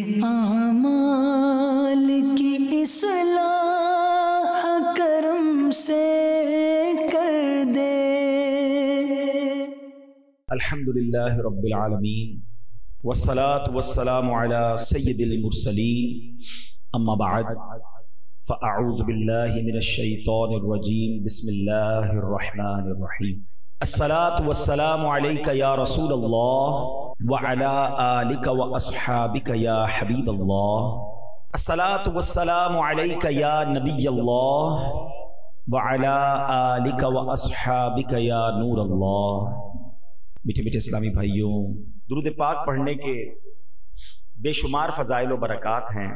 اعمال کی اصلاح کرم سے کر دے۔ الحمدللہ رب العالمین والصلاة والسلام علی سید المرسلین، اما بعد فاعوذ باللہ من الشیطان الرجیم، بسم اللہ الرحمن الرحیم۔ الصلاة والسلام علیک یا رسول اللہ وعلی آلک واصحابک یا حبیب اللہ۔ الصلاة والسلام علیک یا نبی اللہ وعلی آلک واصحابک یا نور اللہ۔ میٹھے میٹھے اسلامی بھائیوں، درود پاک پڑھنے کے بے شمار فضائل و برکات ہیں۔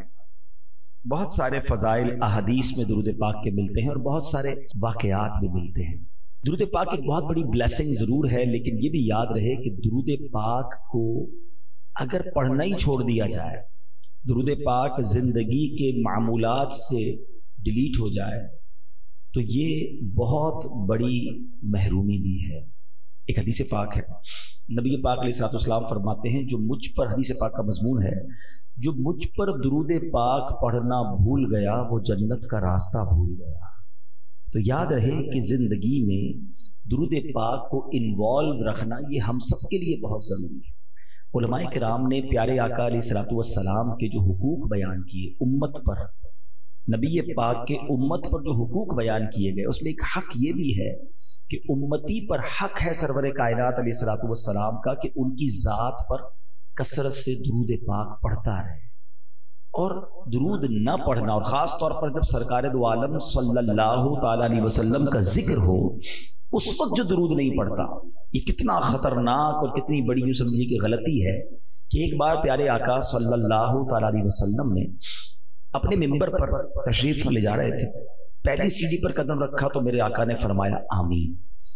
بہت سارے فضائل احادیث میں درود پاک کے ملتے ہیں اور بہت سارے واقعات بھی ملتے ہیں۔ درود پاک ایک بہت بڑی بلیسنگ ضرور ہے، لیکن یہ بھی یاد رہے کہ درود پاک کو اگر پڑھنا ہی چھوڑ دیا جائے، درود پاک زندگی کے معمولات سے ڈیلیٹ ہو جائے، تو یہ بہت بڑی محرومی بھی ہے۔ ایک حدیث پاک ہے، نبی پاک علیہ الصلوۃ والسلام فرماتے ہیں، جو مجھ پر، حدیث پاک کا مضمون ہے، جو مجھ پر درود پاک پڑھنا بھول گیا وہ جنت کا راستہ بھول گیا۔ تو یاد رہے کہ زندگی میں درود پاک کو انوالو رکھنا یہ ہم سب کے لیے بہت ضروری ہے۔ علماء کرام نے پیارے آقا علیہ الصلوۃ والسلام کے جو حقوق بیان کیے امت پر، نبی پاک کے امت پر جو حقوق بیان کیے گئے، اس میں ایک حق یہ بھی ہے کہ امتی پر حق ہے سرور کائنات علیہ الصلوۃ والسلام کا کہ ان کی ذات پر کثرت سے درود پاک پڑھتا رہے، اور درود نہ پڑھنا، اور خاص طور پر جب سرکار دو عالم صلی اللہ تعالی علیہ وسلم کا ذکر ہو اس وقت جو درود نہیں پڑھتا، یہ کتنا خطرناک اور کتنی بڑی یوں سمجھیے کہ غلطی ہے کہ ایک بار پیارے آقا صلی اللہ تعالی علیہ وسلم نے اپنے ممبر پر تشریف لے جا رہے تھے، پہلی سیڑھی پر قدم رکھا تو میرے آقا نے فرمایا آمین،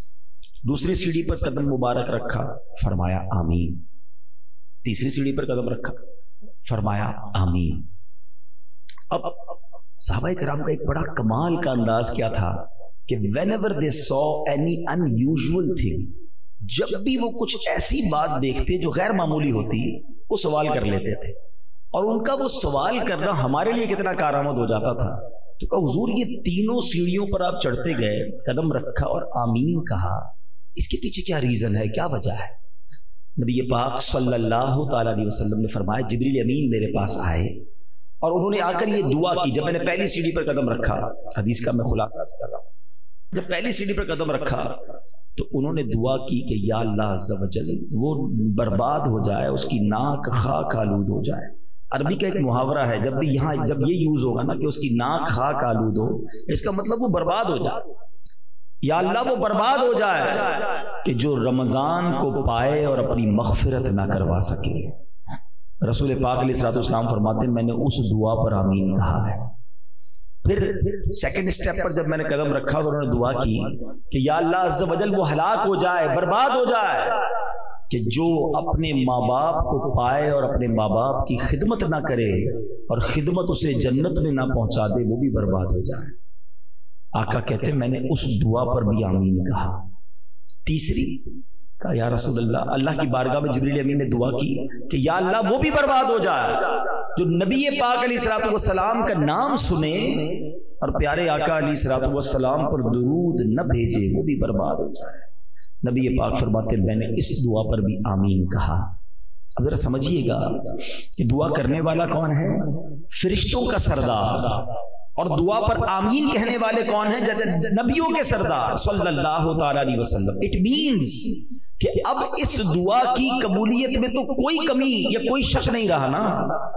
دوسری سیڑھی پر قدم مبارک رکھا فرمایا آمین، تیسری سیڑھی پر قدم رکھا فرمایا آمین۔ اب صحابہ کرام کا ایک بڑا کمال کا انداز کیا تھا کہ whenever they saw any unusual thing، جب بھی وہ کچھ ایسی بات دیکھتے جو غیر معمولی ہوتی وہ سوال کر لیتے تھے، اور ان کا وہ سوال کرنا ہمارے لیے کتنا کارآمد ہو جاتا تھا۔ تو کہا حضور یہ تینوں سیڑھیوں پر آپ چڑھتے گئے، قدم رکھا اور آمین کہا، اس کے پیچھے کیا ریزن ہے، کیا وجہ ہے؟ نبی پاک صلی اللہ تعالی علیہ وسلم نے فرمایا جبریل امین میرے پاس آئے اور انہوں نے آ کر یہ دعا کی، جب میں نے پہلی سیڑھی پر قدم رکھا، حدیث کا میں خلاصہ عرض کر رہا ہوں، جب پہلی سیڑھی پر قدم رکھا تو انہوں نے دعا کی کہ یا اللہ عز و جل وہ برباد ہو جائے، اس کی ناک خاک آلود ہو جائے۔ عربی کا ایک محاورہ ہے، جب بھی یہاں جب یہ یوز ہوگا نا کہ اس کی ناک خاک آلود ہو، اس کا مطلب وہ برباد ہو جائے، یا اللہ وہ برباد ہو جائے کہ جو رمضان کو پائے اور اپنی مغفرت نہ کروا سکے۔ رسول پاک علیہ الصلوۃ والسلام فرماتے ہیں میں نے اس دعا پر آمین کہا ہے۔ پھر سیکنڈ سٹیپ پر جب میں نے قدم رکھا تو انہوں نے دعا کی کہ یا اللہ عز و جل وہ ہلاک ہو جائے، برباد ہو جائے کہ جو اپنے ماں باپ کو پائے اور اپنے ماں باپ کی خدمت نہ کرے اور خدمت اسے جنت میں نہ پہنچا دے، وہ بھی برباد ہو جائے۔ آقا کہتے ہیں میں نے اس دعا پر بھی آمین کہا۔ تیسری کہا یا رسول اللہ، اللہ کی بارگاہ میں جبریل امین نے دعا کی کہ یا اللہ وہ بھی برباد ہو جائے جو نبی پاک علیہ الصلوۃ والسلام کا نام سنے اور پیارے آقا علیہ الصلوۃ والسلام پر درود نہ بھیجے، وہ بھی برباد ہو جائے۔ نبی پاک فرماتے ہیں میں نے اس دعا پر بھی آمین کہا۔ اب ذرا سمجھیے گا کہ دعا کرنے والا کون ہے؟ فرشتوں کا سردار، اور دعا پر آمین کہنے والے کون ہیں؟ نبیوں کے سردار صلی اللہ تعالی علیہ وسلم۔ اٹ مینز کہ اب اس دعا کی قبولیت میں تو کوئی کمی یا کوئی شک نہیں رہا نا،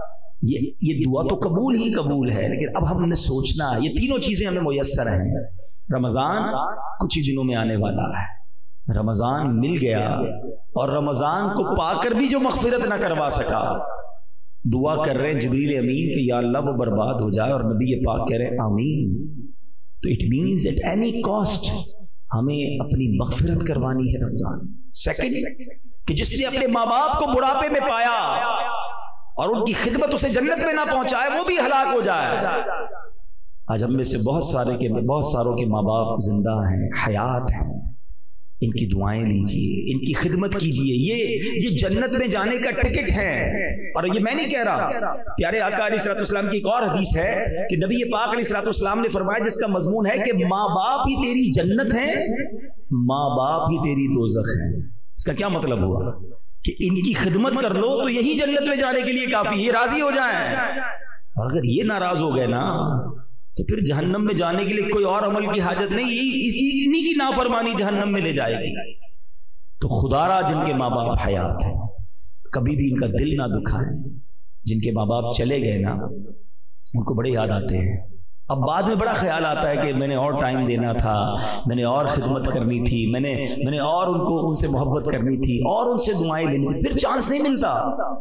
یہ دعا تو قبول ہی قبول ہے، لیکن اب ہم نے سوچنا، یہ تینوں چیزیں ہمیں میسر ہیں۔ رمضان کچھ ہی دنوں میں آنے والا ہے، رمضان مل گیا اور رمضان کو پا کر بھی جو مغفرت نہ کروا سکا، دعا کر رہے ہیں جبریل امین کہ یا اللہ وہ برباد ہو جائے، اور نبی پاک کہہ رہے ہیں آمین۔ تو it means at any cost ہمیں اپنی مغفرت کروانی ہے رمضان۔ سیکنڈ کہ جس نے اپنے ماں باپ کو بڑھاپے میں پایا اور ان کی خدمت اسے جنت میں نہ پہنچائے، وہ بھی ہلاک ہو جائے۔ آج ہم میں سے بہت ساروں کے ماں باپ زندہ ہیں، حیات ہیں، ان کی دعائیں لیجیے، ان کی خدمت کیجیے، یہ جنت میں جانے کا ٹکٹ ہے۔ اور یہ میں نہیں کہہ رہا، پیارے آقا علیہ الصلوۃ والسلام کی ایک اور حدیث ہے کہ نبی پاک علیہ الصلوۃ والسلام نے فرمایا، جس کا مضمون ہے کہ ماں باپ ہی تیری جنت ہے، ماں باپ ہی تیری دوزخ ہے۔ اس کا کیا مطلب ہوا کہ ان کی خدمت کر لو تو یہی جنت میں جانے کے لیے کافی، یہ راضی ہو جائیں۔ اور اگر یہ ناراض ہو گئے نا تو پھر جہنم میں جانے کے لیے کوئی اور عمل کی حاجت نہیں، انہی کی نافرمانی جہنم میں لے جائے گی۔ تو خدا را جن کے ماں باپ حیات ہیں کبھی بھی ان کا دل نہ دکھائیں۔ جن کے ماں باپ چلے گئے نا ان کو بڑے یاد آتے ہیں، اب بعد میں بڑا خیال آتا ہے کہ میں نے اور ٹائم دینا تھا، میں نے اور خدمت کرنی تھی، میں نے اور ان سے محبت کرنی تھی اور ان سے دعائیں لینی تھی، پھر چانس نہیں ملتا۔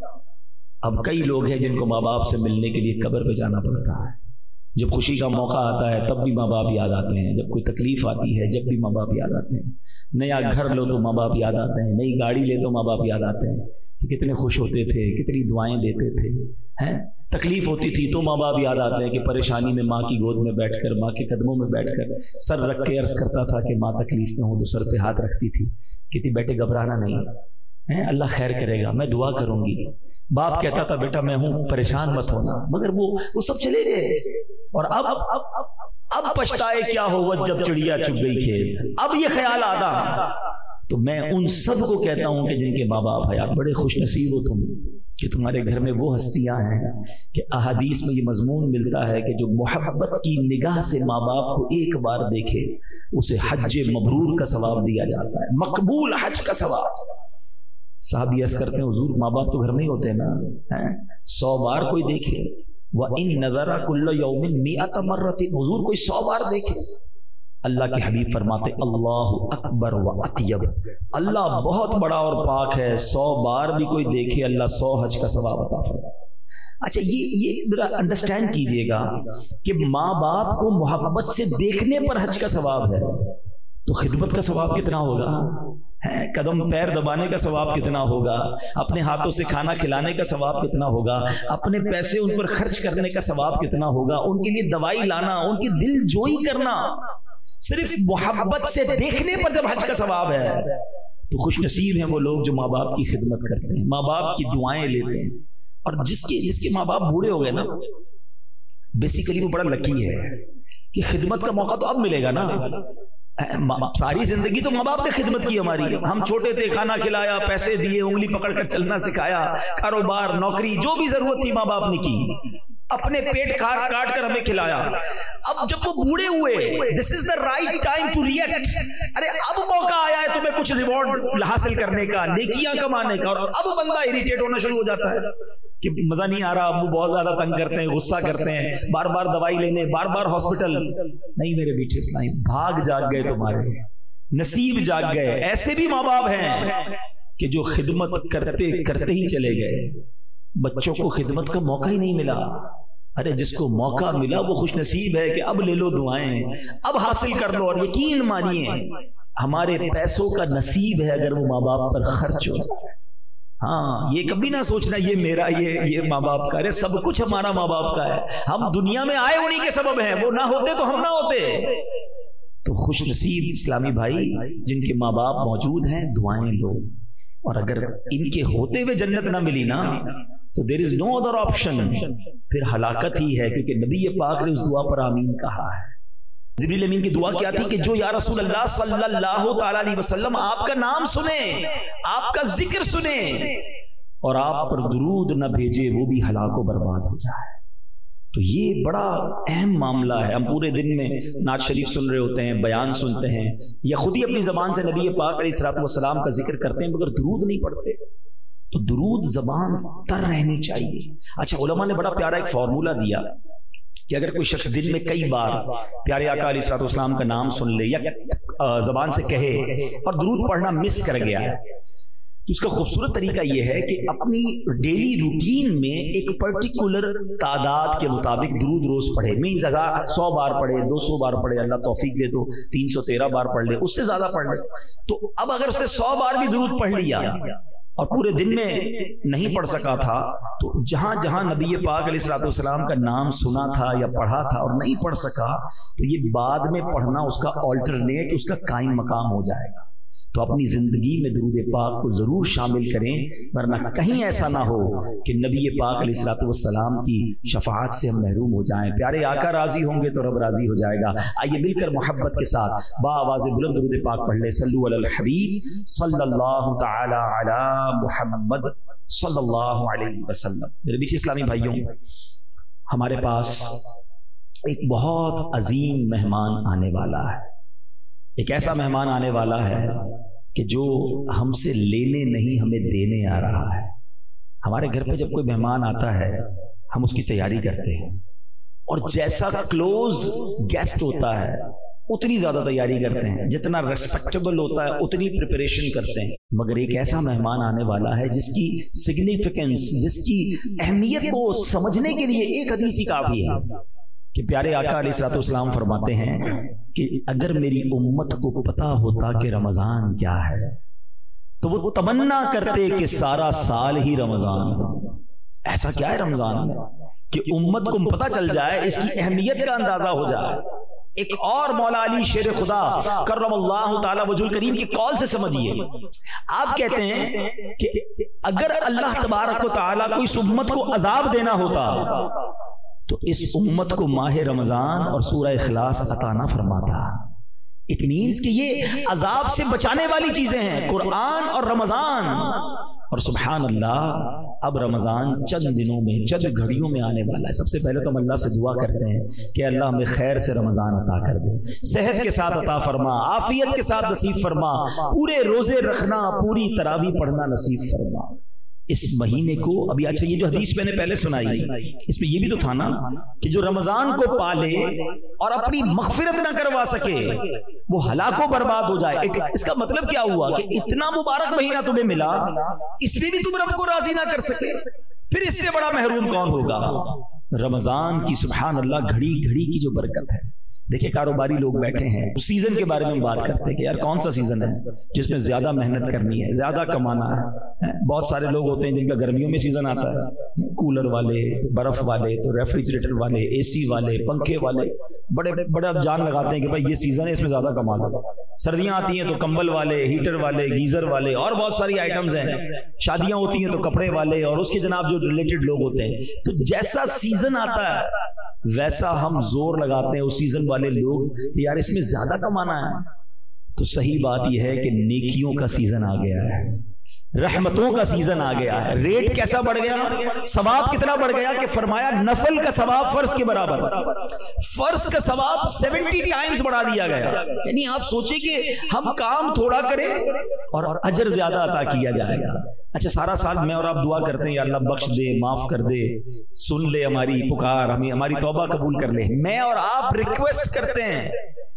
اب کئی لوگ ہیں جن کو ماں باپ سے ملنے کے لیے قبر پہ جانا پڑتا ہے، جب خوشی کا موقع آتا ہے تب بھی ماں باپ یاد آتے ہیں، جب کوئی تکلیف آتی ہے جب بھی ماں باپ یاد آتے ہیں، نیا گھر لو تو ماں باپ یاد آتے ہیں، نئی گاڑی لے تو ماں باپ یاد آتے ہیں کہ کتنے خوش ہوتے تھے، کتنی دعائیں دیتے تھے، ہیں تکلیف ہوتی تھی تو ماں باپ یاد آتے ہیں کہ پریشانی میں ماں کی گود میں بیٹھ کر، ماں کے قدموں میں بیٹھ کر سر رکھ کے عرض کرتا تھا کہ ماں تکلیف میں ہوں تو سر پہ ہاتھ رکھتی تھی، کہتی بیٹے گھبرانا نہیں، اللہ خیر کرے گا، میں دعا کروں گی۔ باپ کہتا تھا بیٹا میں ہوں پریشان مت ہونا، مگر وہ سب چلے گئے۔ اور اب پچھتائے کیا ہوا جب چڑیا چگ گئی کھیت، اب یہ خیال آتا۔ تو میں ان سب کو کہتا ہوں کہ جن کے ماں باپ حیات، بڑے خوش نصیب ہو تم کہ تمہارے گھر میں وہ ہستیاں ہیں کہ احادیث میں یہ مضمون ملتا ہے کہ جو محبت کی نگاہ سے ماں باپ کو ایک بار دیکھے اسے حج مبرور کا ثواب دیا جاتا ہے، مقبول حج کا ثواب۔ صحابی عرض کرتے ہیں حضور ماں باپ تو گھر میں ہی ہوتے ہیں نا، 100 بار کوئی دیکھے، وَإِن نَظَرَ كُلَّ يَوْمٍ 100 مرة، حضور کوئی 100 بار دیکھے۔ اللہ کے حبیب فرماتے اللہ اکبر و اطیب، اللہ بہت بڑا اور پاک ہے، 100 بار بھی کوئی دیکھے اللہ 100 حج کا ثواب عطا فرمائے۔ اچھا یہ ذرا انڈرسٹینڈ کیجئے گا کہ ماں باپ کو محبت سے دیکھنے پر حج کا ثواب ہے تو خدمت کا ثواب کتنا ہوگا، قدم پیر دبانے کا ثواب کتنا ہوگا، اپنے ہاتھوں سے کھانا کھلانے کا ثواب کتنا ہوگا، اپنے پیسے ان پر خرچ کرنے کا ثواب کتنا ہوگا، ان کے لیے دوائی لانا، ان کی دل جوئی کرنا، صرف محبت سے دیکھنے پر جب حج کا ثواب ہے تو خوش نصیب ہیں وہ لوگ جو ماں باپ کی خدمت کرتے ہیں، ماں باپ کی دعائیں لیتے ہیں۔ اور جس کے ماں باپ بوڑھے ہو گئے نا بیسیکلی وہ بڑا لکی ہے کہ خدمت کا موقع تو اب ملے گا نا، ساری زندگی تو ماں باپ نے خدمت کی ہماری، ہم چھوٹے تھے کھانا کھلایا، پیسے دیے، انگلی پکڑ کر چلنا سکھایا، کاروبار نوکری جو بھی ضرورت تھی ماں باپ نے کی، اپنے پیٹ کاٹ کر ہمیں کھلایا۔ اب جب وہ بوڑھے ہوئے this is the right time to react، ارے اب موقع آیا ہے تمہیں کچھ ریوارڈ حاصل کرنے کا، نیکیاں کمانے کا، اور اب بندہ اریٹیٹ ہونا شروع ہو جاتا ہے کہ مزہ نہیں آ رہا، ابو بہت زیادہ تنگ کرتے ہیں، غصہ کرتے ہیں، بار بار دوائی لینے، بار بار ہاسپٹل۔ نہیں میرے بیٹے اسلامی، بھاگ جاگ گئے تمہارے، نصیب جاگ گئے۔ ایسے بھی ماں باپ ہیں کہ جو خدمت کرتے کرتے ہی چلے گئے، بچوں کو خدمت کا موقع ہی نہیں ملا۔ ارے جس کو موقع ملا وہ خوش نصیب ہے کہ اب لے لو دعائیں، اب حاصل کر لو۔ اور یقین مانیے ہمارے پیسوں کا نصیب ہے اگر وہ ماں باپ پر خرچ ہو جائے۔ ہاں یہ کبھی نہ سوچنا یہ میرا، یہ ماں باپ کا، سب کچھ ہمارا ماں باپ کا ہے، ہم دنیا میں آئے انہی کے سبب ہیں، وہ نہ ہوتے تو ہم نہ ہوتے۔ تو خوش نصیب اسلامی بھائی جن کے ماں باپ موجود ہیں، دعائیں لو، اور اگر ان کے ہوتے ہوئے جنت نہ ملی نا تو there is no other option، پھر ہلاکت ہی ہے، کیونکہ نبی پاک نے اس دعا پر آمین کہا ہے۔ جبریل امین کی دعا کیا تھی کہ جو یا رسول اللہ صلی اللہ تعالی علیہ وسلم آپ کا نام سنیں، آپ کا ذکر سنیں اور آپ پر درود نہ بھیجے وہ بھی ہلاک و برباد ہو جائے۔ تو یہ بڑا اہم معاملہ ہے۔ ہم پورے دن میں نعت شریف سن رہے ہوتے ہیں، بیان سنتے ہیں، یا خود ہی اپنی زبان سے نبی پاک علیہ الصلوۃ والسلام کا ذکر کرتے ہیں مگر درود نہیں پڑھتے۔ تو درود زبان تر رہنی چاہیے۔ اچھا علماء نے بڑا پیارا ایک فارمولہ دیا کہ اگر کوئی شخص دن میں کئی بار پیارے آقا علیہ الصلوۃ والسلام کا نام سن لے یا زبان سے کہے اور درود پڑھنا مس کر گیا ہے، تو اس کا خوبصورت طریقہ یہ ہے کہ اپنی ڈیلی روٹین میں ایک پرٹیکولر تعداد کے مطابق درود روز پڑھے، مینز 100 بار پڑھے، 200 بار پڑھے، اللہ توفیق دے تو 313 بار پڑھ لے، اس سے زیادہ پڑھ لے۔ تو اب اگر اس نے 100 بار بھی درود پڑھ لیا اور پورے دن میں نہیں پڑھ سکا تھا تو جہاں جہاں نبی پاک علیہ الصلوۃ والسلام کا نام سنا تھا یا پڑھا تھا اور نہیں پڑھ سکا تو یہ بعد میں پڑھنا اس کا آلٹرنیٹ، اس کا قائم مقام ہو جائے گا۔ تو اپنی زندگی میں درود پاک کو ضرور شامل کریں، ورنہ کہیں ایسا نہ ہو کہ نبی پاک علیہ الصلوۃ والسلام کی شفاعت سے ہم محروم ہو جائیں۔ پیارے آقا راضی ہوں گے تو رب راضی ہو جائے گا۔ آئیے مل کر محبت کے ساتھ با آواز بلند درود پاک پڑھ لیں۔ صلو علی الحبیب صلی اللہ تعالی علی محمد صلی اللہ علیہ وسلم۔ میرے بیچ اسلامی بھائیوں، ہمارے پاس ایک بہت عظیم مہمان آنے والا ہے۔ ایک ایسا مہمان آنے والا ہے کہ جو ہم سے لینے نہیں ہمیں دینے آ رہا ہے۔ ہمارے گھر پہ جب کوئی مہمان آتا ہے ہم اس کی تیاری کرتے ہیں، اور جیسا کلوز گیسٹ ہوتا ہے اتنی زیادہ تیاری کرتے ہیں، جتنا ریسپیکٹیبل ہوتا ہے اتنی پریپریشن کرتے ہیں۔ مگر ایک ایسا مہمان آنے والا ہے جس کی سگنیفیکنس، جس کی اہمیت کو سمجھنے کے لیے ایک حدیث ہی کافی ہے کہ پیارے آقا علیہ الصلوۃ والسلام فرماتے ہیں کہ اگر میری امت کو پتا ہوتا کہ رمضان کیا ہے تو وہ تمنا کرتے کہ سارا سال ہی رمضان ہو۔ ایسا کیا ہے رمضان میں کہ امت کو پتا چل جائے، اس کی اہمیت کا اندازہ ہو جائے۔ ایک اور مولا علی شیر خدا کرم اللہ تعالی وجہ الکریم کی کال سے سمجھیے۔ آپ کہتے ہیں کہ اگر اللہ تبارک و تعالی کو اس امت کو عذاب دینا ہوتا تو اس امت کو ماہ رمضان اور سورہ اخلاص عطا نہ فرماتا۔ اٹ مینس کہ یہ عذاب سے بچانے والی چیزیں ہیں، قرآن اور رمضان۔ اور سبحان اللہ، اب رمضان چند دنوں میں، چند گھڑیوں میں آنے والا ہے۔ سب سے پہلے تو ہم اللہ سے دعا کرتے ہیں کہ اللہ ہمیں خیر سے رمضان عطا کر دے، صحت کے ساتھ عطا فرما، عافیت کے ساتھ نصیب فرما، پورے روزے رکھنا، پوری تراویح پڑھنا نصیب فرما۔ اس مہینے کو ابھی، اچھا یہ جو حدیث میں نے پہلے سنائی اس میں یہ بھی تو تھا نا کہ جو رمضان کو پالے اور اپنی مغفرت نہ کروا سکے وہ ہلاک و برباد ہو جائے۔ اس کا مطلب کیا ہوا کہ اتنا مبارک مہینہ تمہیں ملا، اس میں بھی تم رب کو راضی نہ کر سکے، پھر اس سے بڑا محروم کون ہوگا؟ رمضان کی سبحان اللہ گھڑی گھڑی کی جو برکت ہے۔ دیکھیں کاروباری لوگ بیٹھے ہیں، اس سیزن کے بارے میں بات کرتے ہیں کہ یار کون سا سیزن ہے جس میں زیادہ محنت کرنی ہے، زیادہ کمانا ہے۔ بہت سارے لوگ ہوتے ہیں جن کا گرمیوں میں سیزن آتا ہے، کولر والے، برف والے، تو ریفریجریٹر والے، اے سی والے، پنکھے والے، بڑے جان لگاتے ہیں کہ بھائی یہ سیزن ہے اس میں زیادہ کما لو۔ سردیاں آتی ہیں تو کمبل والے، ہیٹر والے، گیزر والے، اور بہت ساری آئٹمز ہیں۔ شادیاں ہوتی ہیں تو کپڑے والے اور اس کے جناب جو ریلیٹڈ لوگ ہوتے ہیں۔ تو جیسا سیزن آتا ہے ویسا ہم زور لگاتے ہیں اس سیزن والے لوگ کہ یار اس میں زیادہ کمانا ہے۔ تو صحیح بات یہ ہے کہ نیکیوں کا سیزن آ گیا ہے، رحمتوں کا سیزن آ گیا ہے۔ ریٹ کیسا بڑھ گیا، ثواب کتنا بڑھ گیا کہ فرمایا نفل کا ثواب فرض کے برابر، فرض کا ثواب 70 ٹائمز بڑھا دیا گیا۔ یعنی آپ سوچیں کہ ہم کام تھوڑا کریں اور اجر زیادہ عطا کیا جائے گا۔ اچھا سارا سال میں اور آپ دعا کرتے ہیں یا اللہ بخش دے، معاف کر دے، سن لے ہماری پکار، ہمیں ہماری توبہ قبول کر لے، میں اور آپ ریکویسٹ کرتے ہیں۔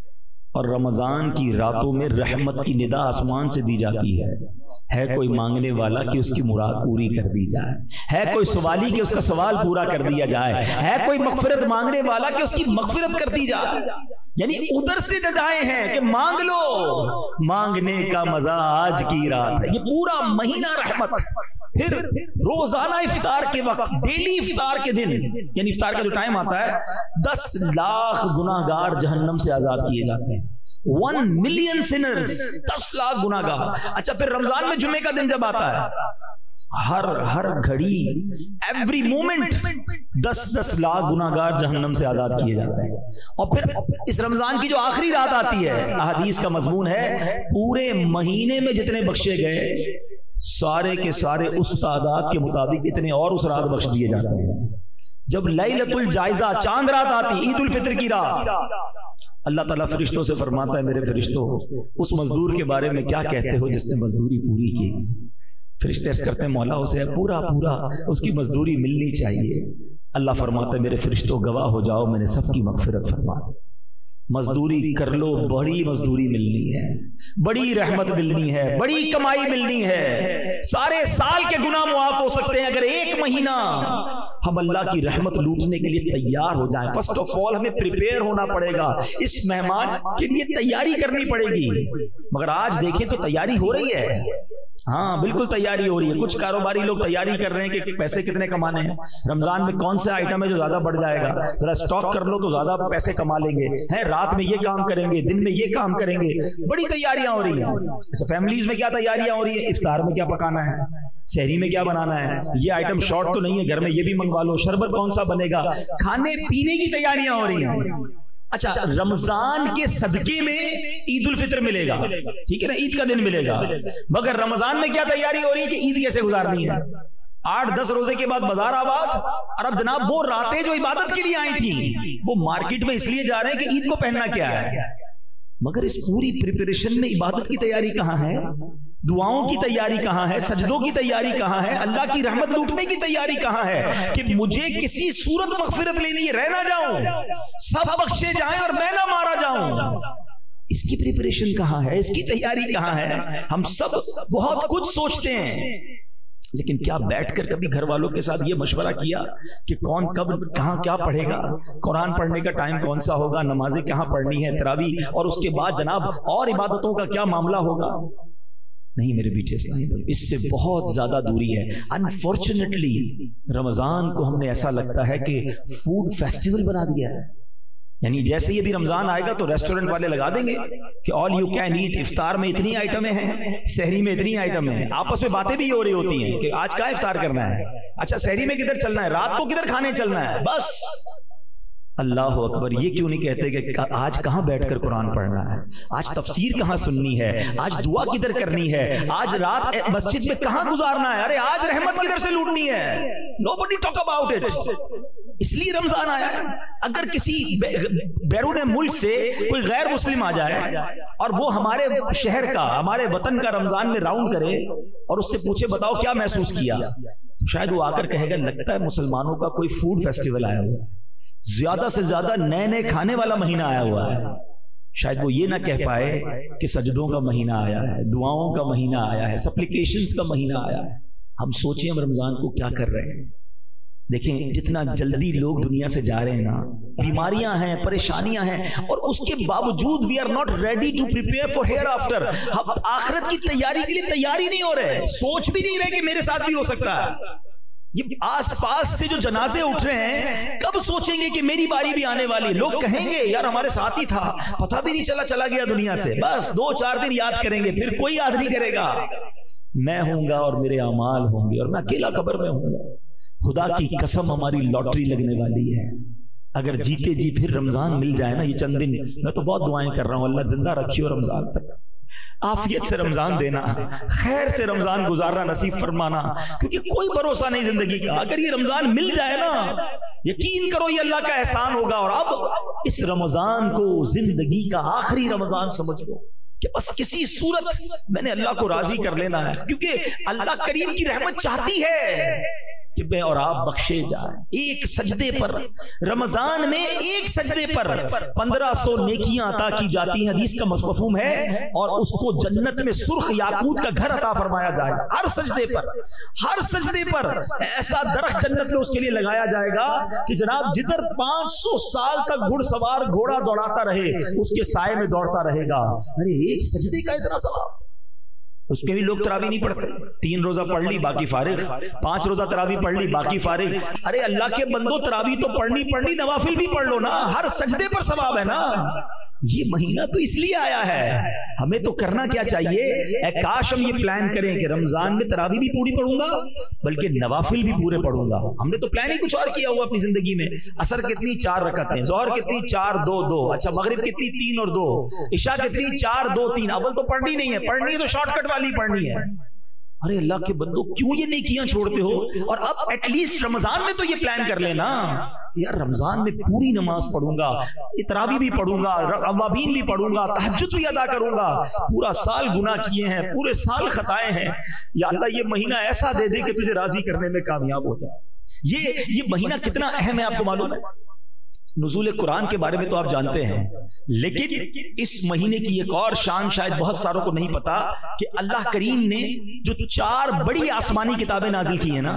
اور رمضان کی راتوں میں رحمت کی ندا آسمان سے دی جاتی ہے کوئی مانگنے والا کہ اس کی مراد پوری کر دی جائے، ہے کوئی سوالی کہ اس کا سوال پورا کر دیا جائے، ہے کوئی مغفرت مانگنے والا کہ اس کی مغفرت کر دی جائے۔ یعنی ادھر سے ندائیں ہیں کہ مانگ لو، مانگنے کا مزہ آج کی رات ہے۔ یہ پورا مہینہ رحمت۔ پھر روزانہ افطار کے وقت، ڈیلی افطار کے دن، یعنی افطار کا جو ٹائم آتا ہے 10 لاکھ گناہگار جہنم سے آزاد کیے جاتے ہیں۔ 1 ملین سنرز، 10 لاکھ گناہگار۔ اچھا پھر رمضان میں جمعے کا دن جب آتا ہے، ہر گھڑی، ایوری مومنٹ 10 لاکھ گناہگار جہنم سے آزاد کیے جاتے ہیں۔ اور پھر اس رمضان کی جو آخری رات آتی ہے، احادیث کا مضمون ہے پورے مہینے میں جتنے بخشے گئے سارے کے سارے اس تعداد کے مطابق اتنے اور اس رات بخش دیے جاتے ہیں۔ جب لیلۃ الجائزہ چاند رات آتی، عید الفطر کی رات، اللہ تعالیٰ فرشتوں سے فرماتا ہے میرے فرشتوں اس مزدور کے بارے میں کیا کہتے ہو جس نے مزدوری پوری کی؟ فرشتے عرض کرتے ہیں مولا اسے پورا اس کی مزدوری ملنی چاہیے۔ اللہ فرماتا ہے میرے فرشتوں گواہ ہو جاؤ میں نے سب کی مغفرت فرما دی۔ مزدوری کر لو، بڑی مزدوری ملنی ہے، بڑی رحمت ملنی ہے، بڑی کمائی ملنی ہے، سارے سال کے گناہ معاف ہو سکتے ہیں اگر ایک مہینہ ہم اللہ کی رحمت لوٹنے کے لیے تیار ہو جائیں۔ فرسٹ آف آل ہمیں پریپیئر ہونا پڑے گا، اس مہمان کے لیے تیاری کرنی پڑے گی۔ مگر آج دیکھیں تو تیاری ہو رہی ہے، ہاں بالکل تیاری ہو رہی ہے. کچھ کاروباری لوگ تیاری کر رہے ہیں کہ پیسے کتنے کمانے ہیں, رمضان میں کون سے آئٹم ہے جو زیادہ بڑھ جائے گا, ذرا اسٹاک کر لو تو زیادہ پیسے کما لیں گے, ہیں رات میں یہ کام کریں گے, دن میں یہ کام کریں گے, بڑی تیاریاں ہو رہی ہیں. اچھا فیملیز میں کیا تیاریاں ہو رہی ہیں, افطار میں کیا پکانا ہے, سحری میں کیا بنانا ہے, یہ آئٹم شارٹ تو نہیں ہے گھر میں, یہ بھی منگوا لو, شربت کون سا بنے گا, کھانے پینے کی تیاریاں ہو رہی ہیں. اچھا رمضان کے صدقے میں عید الفطر ملے گا, ٹھیک ہے نا, عید کا دن ملے گا, مگر رمضان میں کیا تیاری ہو رہی ہے کہ عید کیسے گزارنی ہے. 8-10 روزے کے بعد بازار آباد, اور اب جناب وہ راتیں جو عبادت کے لیے آئی تھیں وہ مارکیٹ میں اس لیے جا رہے ہیں کہ عید کو پہننا کیا ہے, مگر اس پوری پریپریشن میں عبادت کی تیاری کہاں ہے, دعاؤں کی تیاری کہاں ہے, سجدوں کی تیاری کہاں ہے, اللہ کی رحمت لوٹنے کی تیاری کہاں ہے کہ مجھے کسی صورت مغفرت لینی ہے, رہ نہ جاؤں, سب بخشے جائیں اور میں نہ مارا جاؤں. اس کی پریپریشن کہاں ہے, اس کی تیاری کہاں ہے. ہم سب بہت کچھ سوچتے ہیں, لیکن کیا بیٹھ کر کبھی گھر والوں کے ساتھ یہ مشورہ کیا کہ کون کب کہاں کیا پڑھے گا, قرآن پڑھنے کا ٹائم کون سا ہوگا, نمازیں کہاں پڑھنی ہے, تراویح, اور اس کے بعد جناب اور عبادتوں کا کیا معاملہ ہوگا. نہیں میرے بیٹے, اس سے بہت زیادہ دوری ہے. انفارچونیٹلی رمضان کو ہم نے ایسا لگتا ہے کہ فوڈ فیسٹیول بنا دیا ہے, یعنی جیسے ہی ابھی رمضان آئے گا تو ریسٹورنٹ والے لگا دیں گے کہ آل یو کین ایٹ, افطار میں اتنی آئٹمیں ہیں, سحری میں اتنی آئٹمیں ہیں. آپس میں باتیں بھی ہو رہی ہوتی ہیں کہ آج کہاں افطار کرنا ہے, اچھا سحری میں کدھر چلنا ہے, رات کو کدھر کھانے چلنا ہے. بس اللہ اکبر, یہ کیوں نہیں کہتے کہ آج کہاں بیٹھ کر قرآن پڑھنا ہے, آج تفسیر کہاں سننی ہے, آج دعا کدھر کرنی ہے, آج رات مسجد میں کہاں گزارنا ہے, ارے آج رحمت کدھر سے لوٹنی ہے. Nobody talk about it. اس لیے رمضان آیا ہے. اگر کسی بیرون ملک سے کوئی غیر مسلم آ جائے اور وہ ہمارے شہر کا, ہمارے وطن کا رمضان میں راؤنڈ کرے اور اس سے پوچھے بتاؤ کیا محسوس کیا, شاید وہ آ کر کہے گا لگتا ہے مسلمانوں کا کوئی فوڈ فیسٹیول آیا ہوا ہے, زیادہ سے زیادہ نئے نئے کھانے والا مہینہ آیا ہوا ہے. شاید وہ یہ نہ کہہ پائے کہ سجدوں کا مہینہ آیا ہے, دعاؤں کا مہینہ آیا ہے, سپلیکیشنز کا مہینہ آیا ہے. ہم سوچیں ہم رمضان کو کیا کر رہے ہیں. دیکھیں جتنا جلدی لوگ دنیا سے جا رہے ہیں نا, بیماریاں ہیں, پریشانیاں ہیں, اور اس کے باوجود we are not ready to prepare for hereafter. ہم آخرت کی تیاری کے لیے تیاری نہیں ہو رہے, سوچ بھی نہیں رہے کہ میرے ساتھ بھی ہو سکتا ہے. یہ آس پاس سے جو جنازے اٹھ رہے ہیں, کب سوچیں گے کہ میری باری بھی آنے والی. لوگ کہیں گے یار ہمارے ساتھ ہی تھا, پتہ بھی نہیں چلا گیا دنیا سے, بس 2-4 دن یاد کریں گے, پھر کوئی یاد نہیں کرے گا. میں ہوں گا اور میرے اعمال ہوں گے, اور میں اکیلا قبر میں ہوں گا. خدا کی قسم ہماری لاٹری لگنے والی ہے. اگر جیتے جی پھر رمضان مل جائے نا, یہ چند دن, میں تو بہت دعائیں کر رہا ہوں اللہ زندہ رکھیو رمضان تک, عافیت سے رمضان دینا, خیر سے رمضان گزارنا نصیب فرمانا, کیونکہ کوئی بھروسہ نہیں زندگی کا. اگر یہ رمضان مل جائے نا, یقین کرو یہ اللہ کا احسان ہوگا. اور اب اس رمضان کو زندگی کا آخری رمضان سمجھ لو کہ بس کسی صورت میں نے اللہ کو راضی کر لینا ہے, کیونکہ اللہ کریم کی رحمت چاہتی ہے کہ میں اور آپ بخشے جائیں. ایک سجدے پر, رمضان میں ایک سجدے پر 1500 نیکیاں عطا کی جاتی ہیں, حدیث کا مفہوم ہے, اور اس کو جنت میں سرخ یاقوت کا گھر عطا فرمایا جائے گا. ہر سجدے پر ایسا درخت جنت میں اس کے لیے لگایا جائے گا کہ جناب جدھر 500 سال تک گھڑ سوار گھوڑا دوڑاتا رہے اس کے سائے میں دوڑتا رہے گا. ارے ایک سجدے کا اتنا ثواب. اس میں بھی لوگ تراویح نہیں پڑھتے, 3 روزہ پڑھ لی باقی فارغ, 5 روزہ تراویح پڑھ لی باقی فارغ. ارے اللہ کے بندو تراویح تو پڑھنی, نوافل بھی پڑھ لو نا, ہر سجدے پر ثواب ہے نا. یہ مہینہ تو اس لیے آیا ہے. ہمیں تو کرنا کیا چاہیے, اے کاش ہم یہ پلان کریں کہ رمضان میں تراویح بھی پوری پڑھوں گا بلکہ نوافل بھی پورے پڑھوں گا. ہم نے تو پلان ہی کچھ اور کیا ہوا اپنی زندگی میں. عصر کتنی 4 رکعتیں, ظہر کتنی 4-2-2, اچھا مغرب کتنی 3 اور 2, عشاء کتنی 4-2-3. اول تو پڑھنی نہیں ہے, پڑھنی ہے تو شارٹ کٹ والی پڑھنی ہے. ارے اللہ کے بندو کیوں یہ نیکیاں چھوڑتے ہو؟ اور اب ایٹ لیسٹ رمضان میں تو یہ پلان کر لینا یار رمضان میں پوری نماز پڑھوں گا, تراویح بھی پڑھوں گا, اوابین بھی پڑھوں گا, تہجد بھی ادا کروں گا. پورا سال گناہ کیے ہیں, پورے سال خطائیں ہیں, یا اللہ یہ مہینہ ایسا دے دے کہ تجھے راضی کرنے میں کامیاب ہو جائے. یہ مہینہ کتنا اہم ہے آپ کو معلوم ہے؟ نزول قرآن کے بارے میں تو آپ جانتے ہیں, لیکن اس مہینے کی ایک اور شان شاید بہت ساروں کو نہیں پتا کہ اللہ کریم نے جو 4 بڑی آسمانی کتابیں نازل کی ہیں نا,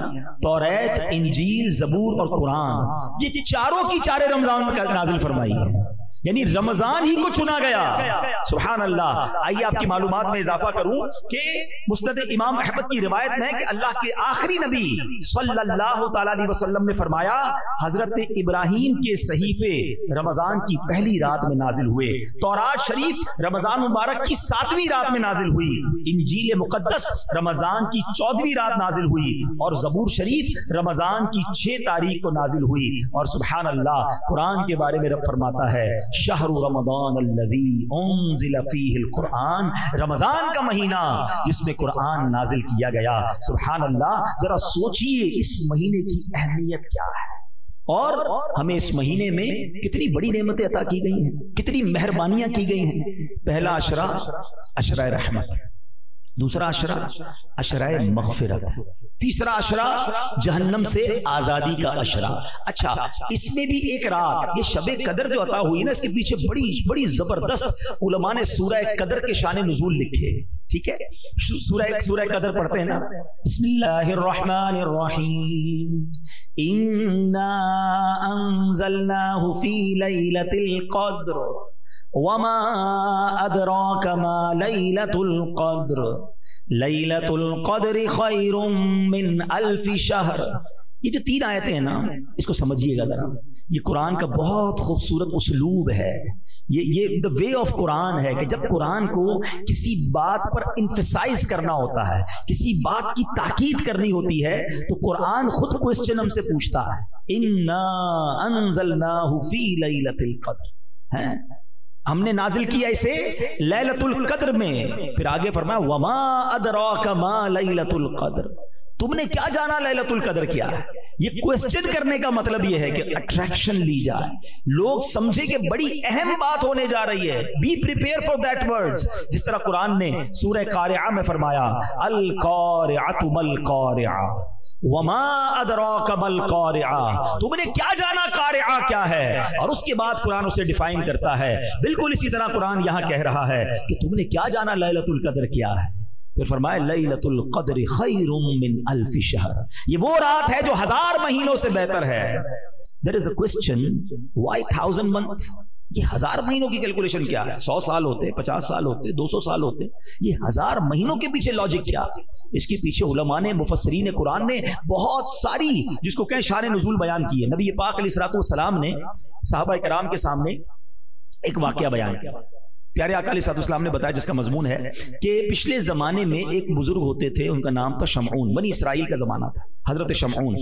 توریت, انجیل, زبور اور قرآن, یہ چاروں کی چارے رمضان کا نازل فرمائی ہے. یعنی رمضان ہی کو چنا گیا. سبحان اللہ. آئیے آپ کی معلومات میں اضافہ کروں کہ مسند امام احمد کی روایت میں کہ اللہ کے آخری نبی صلی اللہ تعالی علیہ وسلم نے فرمایا حضرت ابراہیم کے صحیفے رمضان کی پہلی رات میں نازل ہوئے. تورات شریف رمضان مبارک کی 7ویں رات میں نازل ہوئی. انجیل مقدس رمضان کی 14ویں رات نازل ہوئی. اور زبور شریف رمضان کی 6 تاریخ کو نازل ہوئی. اور سبحان اللہ قرآن کے بارے میں رب فرماتا ہے شہر رمضان الذی انزل فیہ القرآن، رمضان کا مہینہ جس میں قرآن نازل کیا گیا. سبحان اللہ. ذرا سوچئے اس مہینے کی اہمیت کیا ہے اور ہمیں اس مہینے میں کتنی بڑی نعمتیں عطا کی گئی ہیں، کتنی مہربانیاں کی گئی ہیں. پہلا عشرہ عشرہ رحمت، دوسرا عشرہ عشرہ مغفرت، تیسرا عشرہ جہنم سے آزادی کا عشرہ. اچھا اس میں بھی ایک رات، یہ شب قدر جو عطا ہوئی نا، اس کے پیچھے بڑی بڑی زبردست علماء نے سورہ قدر کے شان نزول لکھے. ٹھیک ہے، سورہ قدر پڑھتے ہیں نا. بسم اللہ الرحمن الرحیم. انا انزلناہ فی لیلۃ القدر وما ادراک ما لیلۃ القدر لیلۃ القدر خیر من الف شہر. یہ جو 3 آیتیں ہیں نا، اس کو سمجھیے گا ذرا. یہ قرآن کا بہت خوبصورت اسلوب ہے. یہ the way of قرآن ہے کہ جب قرآن کو کسی بات پر emphasize کرنا ہوتا ہے، کسی بات کی تاکید کرنی ہوتی ہے، تو قرآن خود کوسچن ہم سے پوچھتا ہے انا انزلناہ فی لیلۃ القدر. ہم نے نازل کیا اسے لیلۃ القدر میں. پھر آگے فرمایا وما ادراک ما لیلۃ القدر، تم نے کیا جانا لیلۃ القدر کیا ہے. یہ کوسچن کرنے کا مطلب یہ ہے کہ اٹریکشن لی جائے، لوگ سمجھے کہ بڑی اہم بات ہونے جا رہی ہے. Be prepare for that words. جس طرح قرآن نے سورہ قارعہ میں فرمایا القارعۃ ما القارعہ وما ادراک ما القارعہ، تم نے کیا جانا قارعہ کیا ہے. اور اس کے بعد قرآن اسے ڈیفائن کرتا ہے. بالکل اسی طرح قرآن یہاں کہہ رہا ہے کہ تم نے کیا جانا لیلۃ القدر کیا ہے. پھر فرمایا لیلۃ القدر خیر من الف شہر، یہ وہ رات ہے جو 1000 مہینوں سے بہتر ہے. There is a question, why 1000 months؟ یہ 1000 مہینوں کی کیلکولیشن کیا ہے؟ 100 سال ہوتے، 50 سال ہوتے، 200 سال ہوتے، یہ 1000 مہینوں کے پیچھے لاجک کیا؟ اس کے پیچھے علماء نے، مفسرین قرآن نے بہت ساری جس کو کہیں شان نزول بیان کی ہے. نبی پاک علیہ الصلوۃ والسلام نے صحابہ کرام کے سامنے ایک واقعہ بیان کیا. پیارے آقا علیہ الصلوۃ والسلام نے بتایا، جس کا مضمون ہے کہ پچھلے زمانے میں ایک بزرگ ہوتے تھے، ان کا نام تھا شمعون. بنی اسرائیل کا زمانہ تھا، حضرت شمعون.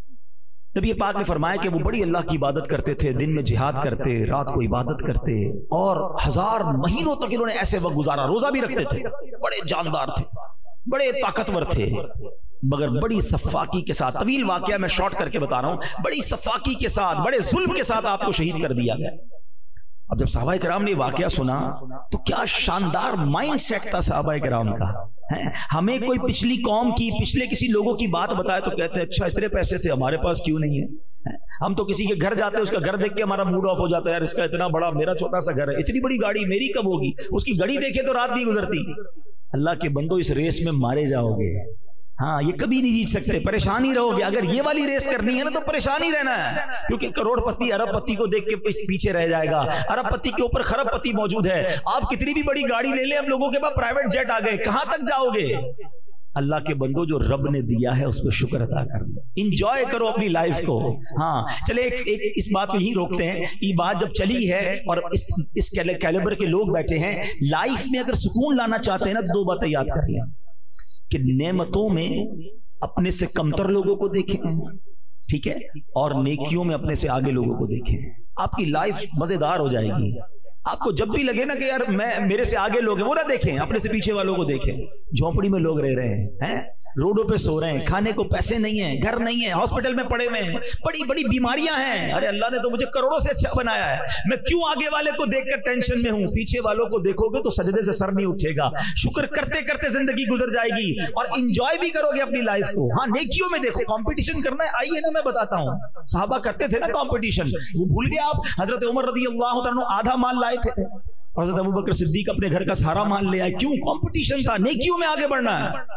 نبی پاک نے فرمایا کہ وہ بڑی اللہ کی عبادت کرتے تھے، دن میں جہاد کرتے، رات کو عبادت کرتے، اور 1000 مہینوں تک انہوں نے ایسے وقت گزارا. روزہ بھی رکھتے تھے، بڑے جاندار تھے، بڑے طاقتور تھے، مگر بڑی صفاقی کے ساتھ. طویل واقعہ میں شارٹ کر کے بتا رہا ہوں. بڑی صفاقی کے ساتھ، بڑے ظلم کے ساتھ آپ کو شہید کر دیا گیا. اب جب صحابہ کرام نے واقعہ سنا تو کیا شاندار مائنڈ سیٹ تھا صحابہ کرام کا. ہمیں کوئی پچھلی قوم کی، پچھلے کسی لوگوں کی بات بتائے تو کہتے ہیں اچھا اتنے پیسے تھے ہمارے پاس کیوں نہیں ہے. ہم تو کسی کے گھر جاتے ہیں، اس کا گھر دیکھ کے ہمارا موڈ آف ہو جاتا ہے، یار اس کا اتنا بڑا، میرا چھوٹا سا گھر ہے، اتنی بڑی گاڑی میری کب ہوگی. اس کی گھڑی دیکھے تو رات نہیں گزرتی. اللہ کے بندو اس ریس میں مارے جاؤ گے. ہاں یہ کبھی نہیں جیت سکتے، پریشان ہی رہو گے. اگر یہ والی ریس کرنی ہے نا تو پریشان ہی رہنا ہے، کیونکہ کروڑ پتی ارب پتی کو دیکھ کے پیچھے رہ جائے گا. ارب پتی کے اوپر خرب پتی موجود ہے. آپ کتنی بھی بڑی گاڑی لے لیں، ہم لوگوں کے پاس پرائیویٹ جیٹ آ گئے، کہاں تک جاؤ گے. اللہ کے بندو جو رب نے دیا ہے اس پہ شکر ادا کر لو، انجوائے کرو اپنی لائف کو. ہاں چلے ایک اس بات کو یہی روکتے ہیں. یہ بات جب چلی ہے اور اس کیلیبر کے لوگ بیٹھے ہیں، لائف میں اگر سکون لانا چاہتے ہیں نا، 2 باتیں یاد کر لیں کہ نعمتوں میں اپنے سے کمتر لوگوں کو دیکھیں، ٹھیک ہے، اور نیکیوں میں اپنے سے آگے لوگوں کو دیکھیں. آپ کی لائف مزیدار ہو جائے گی. آپ کو جب بھی لگے نا کہ یار میرے سے آگے لوگ ہیں، وہ نہ دیکھیں، اپنے سے پیچھے والوں کو دیکھیں. جھونپڑی میں لوگ رہ رہے ہیں، روڈوں پہ سو رہے ہیں، کھانے کو پیسے نہیں ہیں، گھر نہیں ہے، ہاسپٹل میں پڑے ہوئے ہیں، بڑی بڑی بیماریاں ہیں. ارے اللہ نے تو مجھے کروڑوں سے اچھا بنایا ہے، میں کیوں آگے والے کو دیکھ کر ٹینشن میں ہوں. پیچھے والوں کو دیکھو گے تو سجدے سے سر نہیں اٹھے گا. شکر کرتے کرتے زندگی گزر جائے گی اور انجوائے بھی کرو گے اپنی لائف کو. ہاں نیکیوں میں دیکھو. کمپٹیشن کرنا ہے، آئیے نا میں بتاتا ہوں. صحابہ کرتے تھے نا کمپٹیشن، وہ بھول گئے آپ. حضرت عمر رضی اللہ عنہ آدھا مال لائے تھے، حضرت ابوبکر صدیق اپنے گھر کا سارا مال لے آئے. کیوں؟ کمپٹیشن تھا. نیکیوں میں آگے بڑھنا ہے.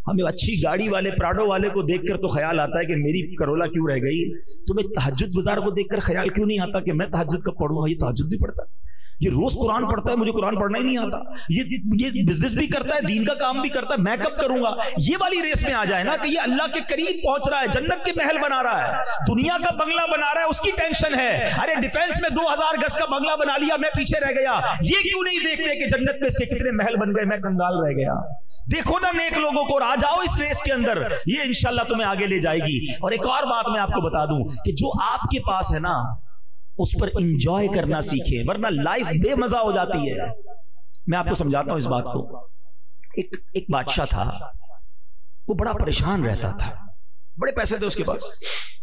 ہمیں اچھی گاڑی والے پراڈو والے کو دیکھ کر تو خیال آتا ہے کہ میری کرولا کیوں رہ گئی. تمہیں تہجد گزار کو دیکھ کر خیال کیوں نہیں آتا کہ میں تہجد کب پڑھوں گا؟ یہ تہجد بھی پڑھتا ہے, یہ روز قرآن پڑھتا ہے, مجھے قرآن پڑھنا ہی نہیں آتا. یہ بزنس بھی کرتا ہے, دین کا کام بھی کرتا ہے, میں کب کروں گا؟ یہ والی ریس میں آ جائے نا کہ یہ اللہ کے قریب پہنچ رہا ہے, جنت کے محل بنا رہا ہے, دنیا کا بنگلہ بنا رہا ہے, اس کی ٹینشن ہے. ارے ڈیفینس میں 2000 گز کا بنگلہ بنا لیا, میں پیچھے رہ گیا. یہ کیوں نہیں دیکھتے کہ جنت میں اس کے کتنے محل بن گئے, میں کنگال رہ گیا. دیکھو نا نیک لوگوں کو, اور آ جاؤ اس ریس کے اندر, یہ انشاءاللہ تمہیں آگے لے جائے گی. اور ایک اور بات میں آپ کو بتا دوں کہ جو آپ کے پاس ہے نا اس پر انجوائے کرنا سیکھیں, ورنہ لائف بے مزہ ہو جاتی ہے. میں آپ کو سمجھاتا ہوں اس بات کو. ایک بادشاہ تھا, وہ بڑا پریشان رہتا تھا, بڑے پیسے تھے اس کے پاس,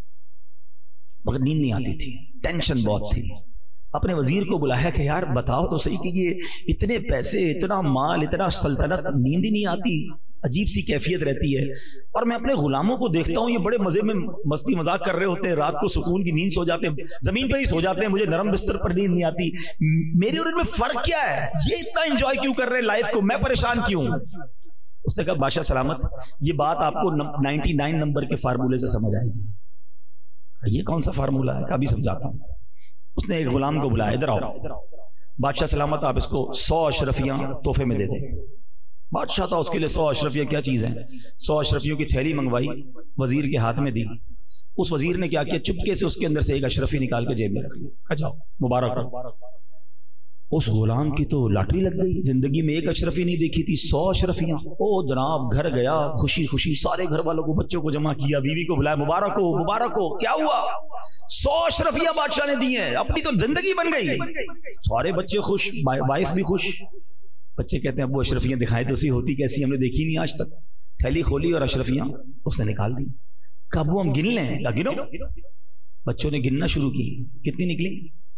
مگر نیند نہیں آتی تھی, ٹینشن بہت تھی. اپنے وزیر کو بلایا کہ یار بتاؤ تو صحیح کہ یہ اتنے پیسے, اتنا مال, اتنا سلطنت, نیند ہی نہیں آتی, عجیب سی کیفیت رہتی ہے. اور میں اپنے غلاموں کو دیکھتا ہوں, یہ بڑے مزے میں مستی مذاق کر رہے ہوتے ہیں, رات کو سکون کی نیند سو جاتے ہیں, زمین پہ ہی سو جاتے ہیں, مجھے نرم بستر پر نیند نہیں آتی. میرے اور ان میں فرق کیا ہے؟ یہ اتنا انجوائے کیوں کر رہے ہیں لائف کو, میں پریشان کیوں؟ اس نے کہا بادشاہ سلامت, یہ بات آپ کو 99 نمبر کے فارمولے سے سمجھ آئے گی. یہ کون سا فارمولہ ہے؟ کبھی سمجھاتا ہوں. اس نے ایک غلام کو بلایا, ادھر آؤ بادشاہ سلامت, آپ اس کو 100 اشرفیاں تحفے میں دے دیں. بادشاہ تھا, اس کے لیے 100 اشرفیاں کیا چیز ہیں. 100 اشرفیوں کی تھیلی منگوائی, وزیر کے ہاتھ میں دی. اس وزیر نے کیا کیا, چپکے سے اس کے اندر سے ایک اشرفی نکال کے جیب میں رکھ لی, کہا جاؤ مبارک ہو. اس غلام کی تو لاٹری لگ گئی, زندگی میں ایک اشرفی نہیں دیکھی تھی, 100 اشرفیاں. او جناب, گھر گیا, خوشی خوشی سارے گھر والوں کو, بچوں کو جمع کیا, بیوی کو بلایا, مبارک ہو مبارک ہو. کیا ہوا؟ 100 اشرفیاں بادشاہ نے دی ہیں, اپنی تو زندگی بن گئی. سارے بچے خوش, وائف بھی خوش. بچے کہتے ہیں ابو اشرفیاں دکھائے تو اسی ہوتی کیسی, ہم نے دیکھی نہیں آج تک. تھیلی کھولی اور اشرفیاں اس نے نکال دی. کہ ابو ہم گن لیں؟ گنو. بچوں نے گننا شروع کی, کتنی نکلی؟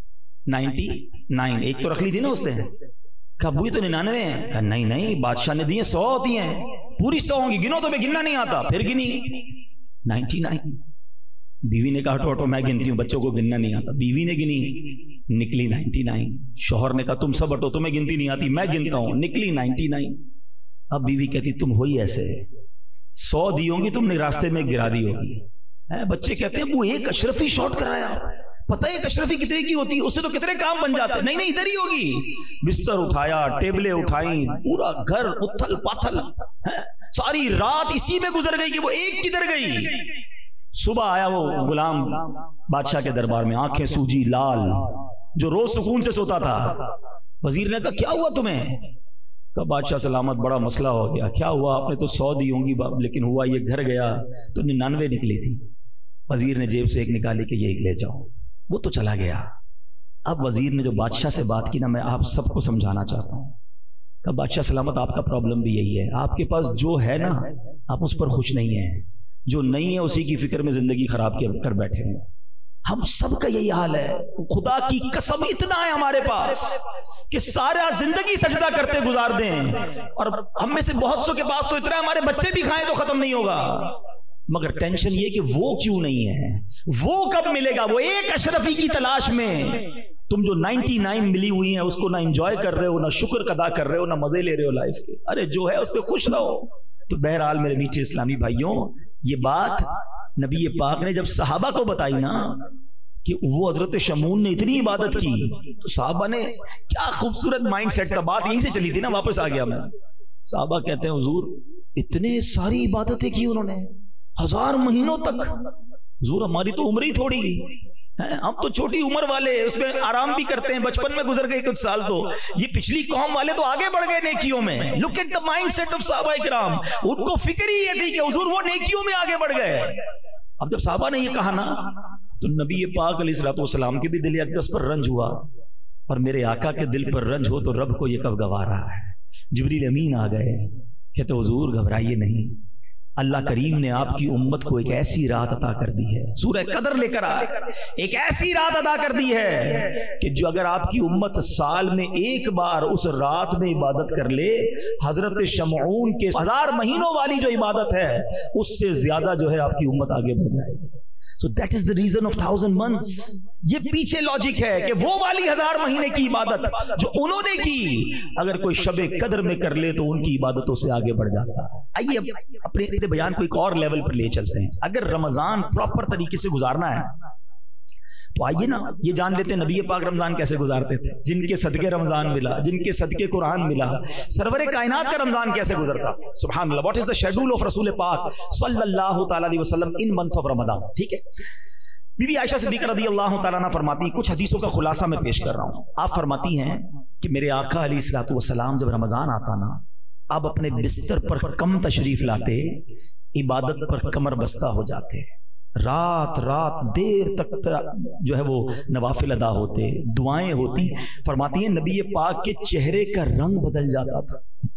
99. ایک تو رکھ لی تھی نا اس نے. کہ ابو یہ تو 99 ہیں. کہ نہیں بادشاہ نے دی ہیں, 100 ہوتی ہیں, پوری 100 ہوں گی, گنو, تو میں گننا نہیں آتا. پھر گنی 99. بیوی نے کہا ہٹو میں گنتی ہوں, بچوں کو گننا نہیں آتا. بیوی نے گنی, نکلی 99. شوہر نے کہا تم سب ہٹو, تمہیں گنتی نہیں آتی, میں گنتا ہوں, نکلی 99. اب بیوی کہتی تم ہوئی ایسے, 100 دی ہوں گی تم نے, راستے میں گرا دی ہوگی. بچے کہتے ہیں وہ ایک اشرفی شارٹ کرایا, پتہ ہے ایک اشرفی کتنے کی ہوتی ہے, اس سے تو کتنے کام بن جاتے. نہیں ادھر ہی ہوگی. بستر اٹھایا, ٹیبلیں اٹھائیں, پورا گھر اتھل پاتھل, ساری رات اسی میں گزر گئی کہ وہ ایک کدھر گئی. صبح آیا وہ غلام بادشاہ کے دربار میں, آنکھیں سوجی لال, جو روز سکون سے سوتا تھا. وزیر نے کہا کیا ہوا تمہیں؟ کہا بادشاہ سلامت بڑا مسئلہ ہو گیا. کیا ہوا؟ آپ نے تو 100 دی ہوں گی لیکن ہوا یہ, گھر گیا تو 99 نکلی تھی. وزیر نے جیب سے ایک نکالی کہ یہ ایک لے جاؤ. وہ تو چلا گیا. اب وزیر نے جو بادشاہ سے بات کی نا, میں آپ سب کو سمجھانا چاہتا ہوں. کہا بادشاہ سلامت آپ کا پرابلم بھی یہی ہے, آپ کے پاس جو ہے نا آپ اس پر خوش نہیں ہیں, جو نہیں ہے اسی کی فکر میں زندگی خراب کر بیٹھے ہیں. ہم سب کا یہی حال ہے. خدا کی قسم اتنا ہے ہمارے پاس کہ سارا زندگی سجدہ کرتے گزار دیں, اور ہم میں سے بہت سو کے پاس تو اتنا ہے ہمارے بچے بھی کھائیں تو ختم نہیں ہوگا. مگر ٹینشن یہ کہ وہ کیوں نہیں ہے, وہ کب ملے گا؟ وہ ایک اشرفی کی تلاش میں تم جو 99 ملی ہوئی ہیں اس کو نہ انجوائے کر رہے ہو, نہ شکر ادا کر رہے ہو, نہ مزے لے رہے ہو لائف کے. ارے جو ہے اس پہ خوش رہو. تو بہرحال میرے میٹھے اسلامی بھائیوں, یہ بات نبی پاک نے جب صحابہ کو بتائی نا کہ وہ حضرت شمعون نے اتنی عبادت کی, تو صحابہ نے کیا خوبصورت مائنڈ سیٹ تھا. بات یہیں سے چلی تھی نا, واپس آ گیا میں. صحابہ کہتے ہیں حضور اتنے ساری عبادتیں کی انہوں نے 1000 مہینوں تک. حضور ہماری تو عمر ہی تھوڑی, ہم تو چھوٹی عمر والے, اس میں آرام بھی کرتے ہیں, بچپن میں گزر گئے کچھ سال. تو یہ پچھلی قوم والے تو آگے بڑھ گئے نیکیوں میں. Look at the mindset of صحابہ کرام, ان کو فکر ہی یہ تھی کہ حضور وہ نیکیوں میں آگے بڑھ گئے. اب جب صحابہ نے یہ کہا نا تو نبی پاک علیہ الصلوۃ والسلام کے بھی دل اقدس پر رنج ہوا, اور میرے آقا کے دل پر رنج ہو تو رب کو یہ کب گوا رہا ہے. جبریل امین آ گئے, کہتے حضور گھبرائیے نہیں, اللہ کریم نے آپ کی امت کو ایک ایسی رات عطا کر دی ہے, سورہ قدر لے کر آئے, ایک ایسی رات عطا کر دی ہے کہ جو اگر آپ کی امت سال میں ایک بار اس رات میں عبادت کر لے, حضرت شمعون کے 1000 مہینوں والی جو عبادت ہے اس سے زیادہ جو ہے آپ کی امت آگے بڑھ جائے گی. So that is the reason of 1000 months. یہ پیچھے لاجک ہے کہ وہ والی 1000 مہینے کی عبادت جو انہوں نے کی اگر کوئی شب قدر میں کر لے تو ان کی عبادتوں سے آگے بڑھ جاتا ہے. آئیے اپنے بیان کو ایک اور لیول پر لے چلتے ہیں. اگر رمضان پراپر طریقے سے گزارنا ہے تو آئیے نا یہ جان لیتے ہیں نبی پاک رمضان کیسے گزارتے تھے, جن کے صدقے رمضان ملا, جن کے صدقے قرآن ملا. سرور کائنات کا رمضان کیسے گزرتا, سبحان اللہ. What is the schedule of رسول پاک صلی اللہ تعالی علیہ وسلم ان منتھ آف رمضان. ٹھیک ہے, بی بی عائشہ صدیقہ رضی اللہ تعالیٰ عنہ فرماتی, کچھ حدیثوں کا خلاصہ میں پیش کر رہا ہوں. آپ فرماتی ہیں کہ میرے آقا علیہ الصلوۃ والسلام جب رمضان آتا نا, آپ اپنے بستر پر کم تشریف لاتے, عبادت پر کمر بستہ ہو جاتے, رات دیر تک جو ہے وہ نوافل ادا ہوتے, دعائیں ہوتی. فرماتی ہیں نبی پاک کے چہرے کا رنگ بدل جاتا تھا,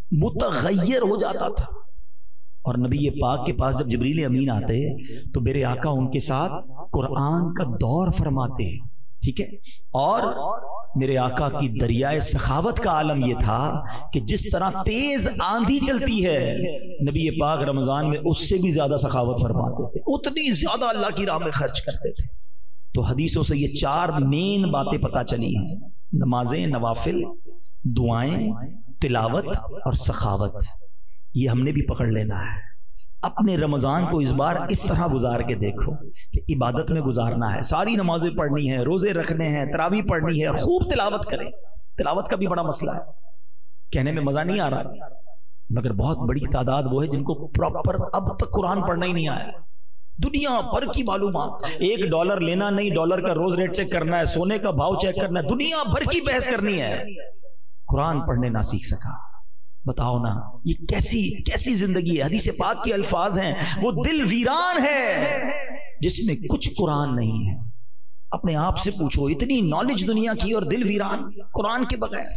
متغیر ہو جاتا تھا. اور نبی پاک کے پاس جب جبریل امین آتے تو میرے آقا ان کے ساتھ قرآن کا دور فرماتے. ٹھیک ہے, اور میرے آقا کی دریائے سخاوت کا عالم یہ تھا کہ جس طرح تیز آندھی چلتی ہے نبی پاک رمضان میں اس سے بھی زیادہ سخاوت فرماتے تھے, اتنی زیادہ اللہ کی راہ میں خرچ کرتے تھے. تو حدیثوں سے یہ 4 مین باتیں پتہ چلی ہیں, نمازیں, نوافل, دعائیں, تلاوت اور سخاوت. یہ ہم نے بھی پکڑ لینا ہے. اپنے رمضان کو اس بار اس طرح گزار کے دیکھو کہ عبادت میں گزارنا ہے, ساری نمازیں پڑھنی ہیں, روزے رکھنے ہیں, تراویح پڑھنی ہے, خوب تلاوت کریں. تلاوت کا بھی بڑا مسئلہ ہے, کہنے میں مزہ نہیں آ رہا, مگر بہت بڑی تعداد وہ ہے جن کو پراپر اب تک قرآن پڑھنا ہی نہیں آیا. دنیا بھر کی معلومات, $1 لینا نہیں, ڈالر کا روز ریٹ چیک کرنا ہے, سونے کا بھاؤ چیک کرنا ہے, دنیا بھر کی بحث کرنی ہے, قرآن پڑھنے نہ سیکھ سکا. بتاؤ نا یہ کیسی زندگی ہے. حدیث پاک کے الفاظ ہیں, وہ دل ویران ہے جس میں کچھ قرآن نہیں ہے. اپنے آپ سے پوچھو, اتنی نالج دنیا کی اور دل ویران قرآن کے بغیر.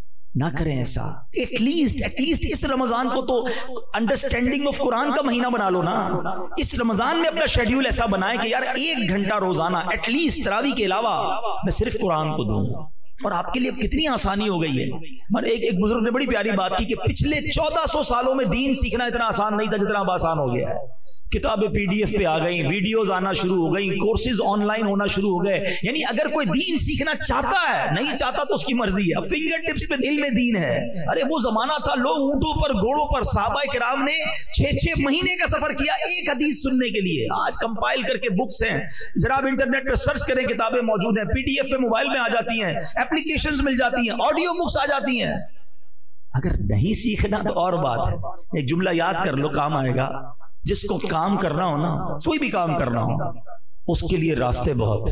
نہ کریں ایسا. ایٹ لیسٹ اس رمضان کو تو انڈرسٹینڈنگ آف قرآن کا مہینہ بنا لو نا. اس رمضان میں اپنا شیڈیول ایسا بنائیں کہ یار 1 گھنٹہ روزانہ ایٹ لیسٹ تراویح کے علاوہ میں صرف قرآن کو دوں. اور آپ کے لیے کتنی آسانی ہو گئی ہے. ایک بزرگ نے بڑی پیاری بات کی کہ پچھلے 1400 سالوں میں دین سیکھنا اتنا آسان نہیں تھا جتنا اب آسان ہو گیا ہے. کتابیں PDF پہ آ گئیں, ویڈیوز آنا شروع ہو گئیں, کورسز آن لائن ہونا شروع ہو گئے. یعنی اگر کوئی دین سیکھنا چاہتا ہے, نہیں چاہتا تو اس کی مرضی ہے. فنگر ٹپس پہ علم دین ہے. ارے وہ زمانہ تھا لوگ اونٹوں پر, گھوڑوں پر, صحابہ کرام نے 6 مہینے کا سفر کیا ایک حدیث سننے کے لیے. آج کمپائل کر کے بکس ہیں, ذرا آپ انٹرنیٹ پہ سرچ کریں, کتابیں موجود ہیں, PDF پہ موبائل میں آ جاتی ہیں, اپلیکیشنز مل جاتی ہیں, آڈیو بکس آ جاتی ہیں. اگر نہیں سیکھنا تو اور بات ہے. ایک جملہ یاد کر لو, کام آئے گا. جس کو کام کرنا ہو نا, کوئی بھی کام کرنا ہو, اس کے لیے راستے بہت,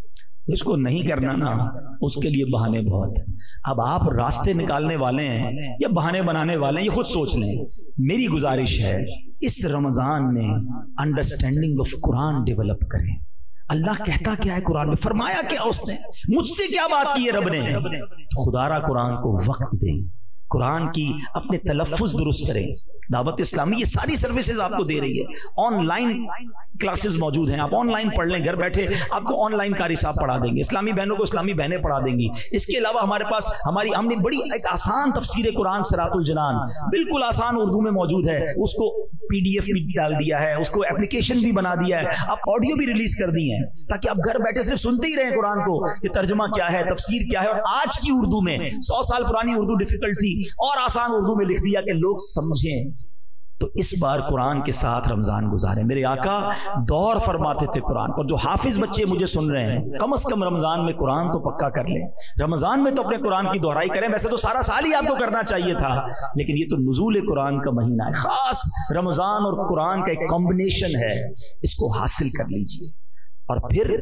اس کو نہیں کرنا نا اس کے لیے بہانے بہت. اب آپ راستے نکالنے والے ہیں یا بہانے بنانے والے ہیں, یہ خود سوچ لیں. میری گزارش ہے اس رمضان میں انڈرسٹینڈنگ آف قرآن ڈیولپ کریں. اللہ کہتا کیا ہے قرآن میں, فرمایا کیا اس نے, مجھ سے کیا بات کی ہے رب نے. خدا را قرآن کو وقت دیں, قرآن کی اپنے تلفظ درست کریں. دعوت اسلامی یہ ساری سروسز آپ کو دے رہی ہے. آن لائن کلاسز موجود ہیں, آپ آن لائن پڑھ لیں, گھر بیٹھے آپ کو آن لائن قاری صاحب پڑھا دیں گے, اسلامی بہنوں کو اسلامی بہنیں پڑھا دیں گی. اس کے علاوہ ہمارے پاس ہم نے بڑی ایک آسان تفسیر قرآن صراط الجنان بالکل آسان اردو میں موجود ہے, اس کو PDF بھی ڈال دیا ہے, اس کو اپلیکیشن بھی بنا دیا ہے, اب آڈیو بھی ریلیز کر دی ہیں تاکہ آپ گھر بیٹھے صرف سنتے ہی رہیں قرآن کو کہ ترجمہ کیا ہے, تفسیر کیا ہے. اور آج کی اردو میں 100 سال پرانی اردو ڈیفیکلٹ تھی, اور آسان اردو میں لکھ دیا کہ لوگ سمجھیں. تو اس بار قرآن کے ساتھ رمضان گزاریں. میرے آقا دور فرماتے تھے قرآن کو. جو حافظ بچے مجھے سن رہے ہیں, کم از کم رمضان میں قرآن تو پکا کر لیں. رمضان میں تو اپنے قرآن کی دہرائی کریں. ویسے تو سارا سال ہی آپ کو کرنا چاہیے تھا, لیکن یہ تو نزول قرآن کا مہینہ ہے, خاص رمضان اور قرآن کا ایک کمبینیشن ہے, اس کو حاصل کر لیجئے. اور پھر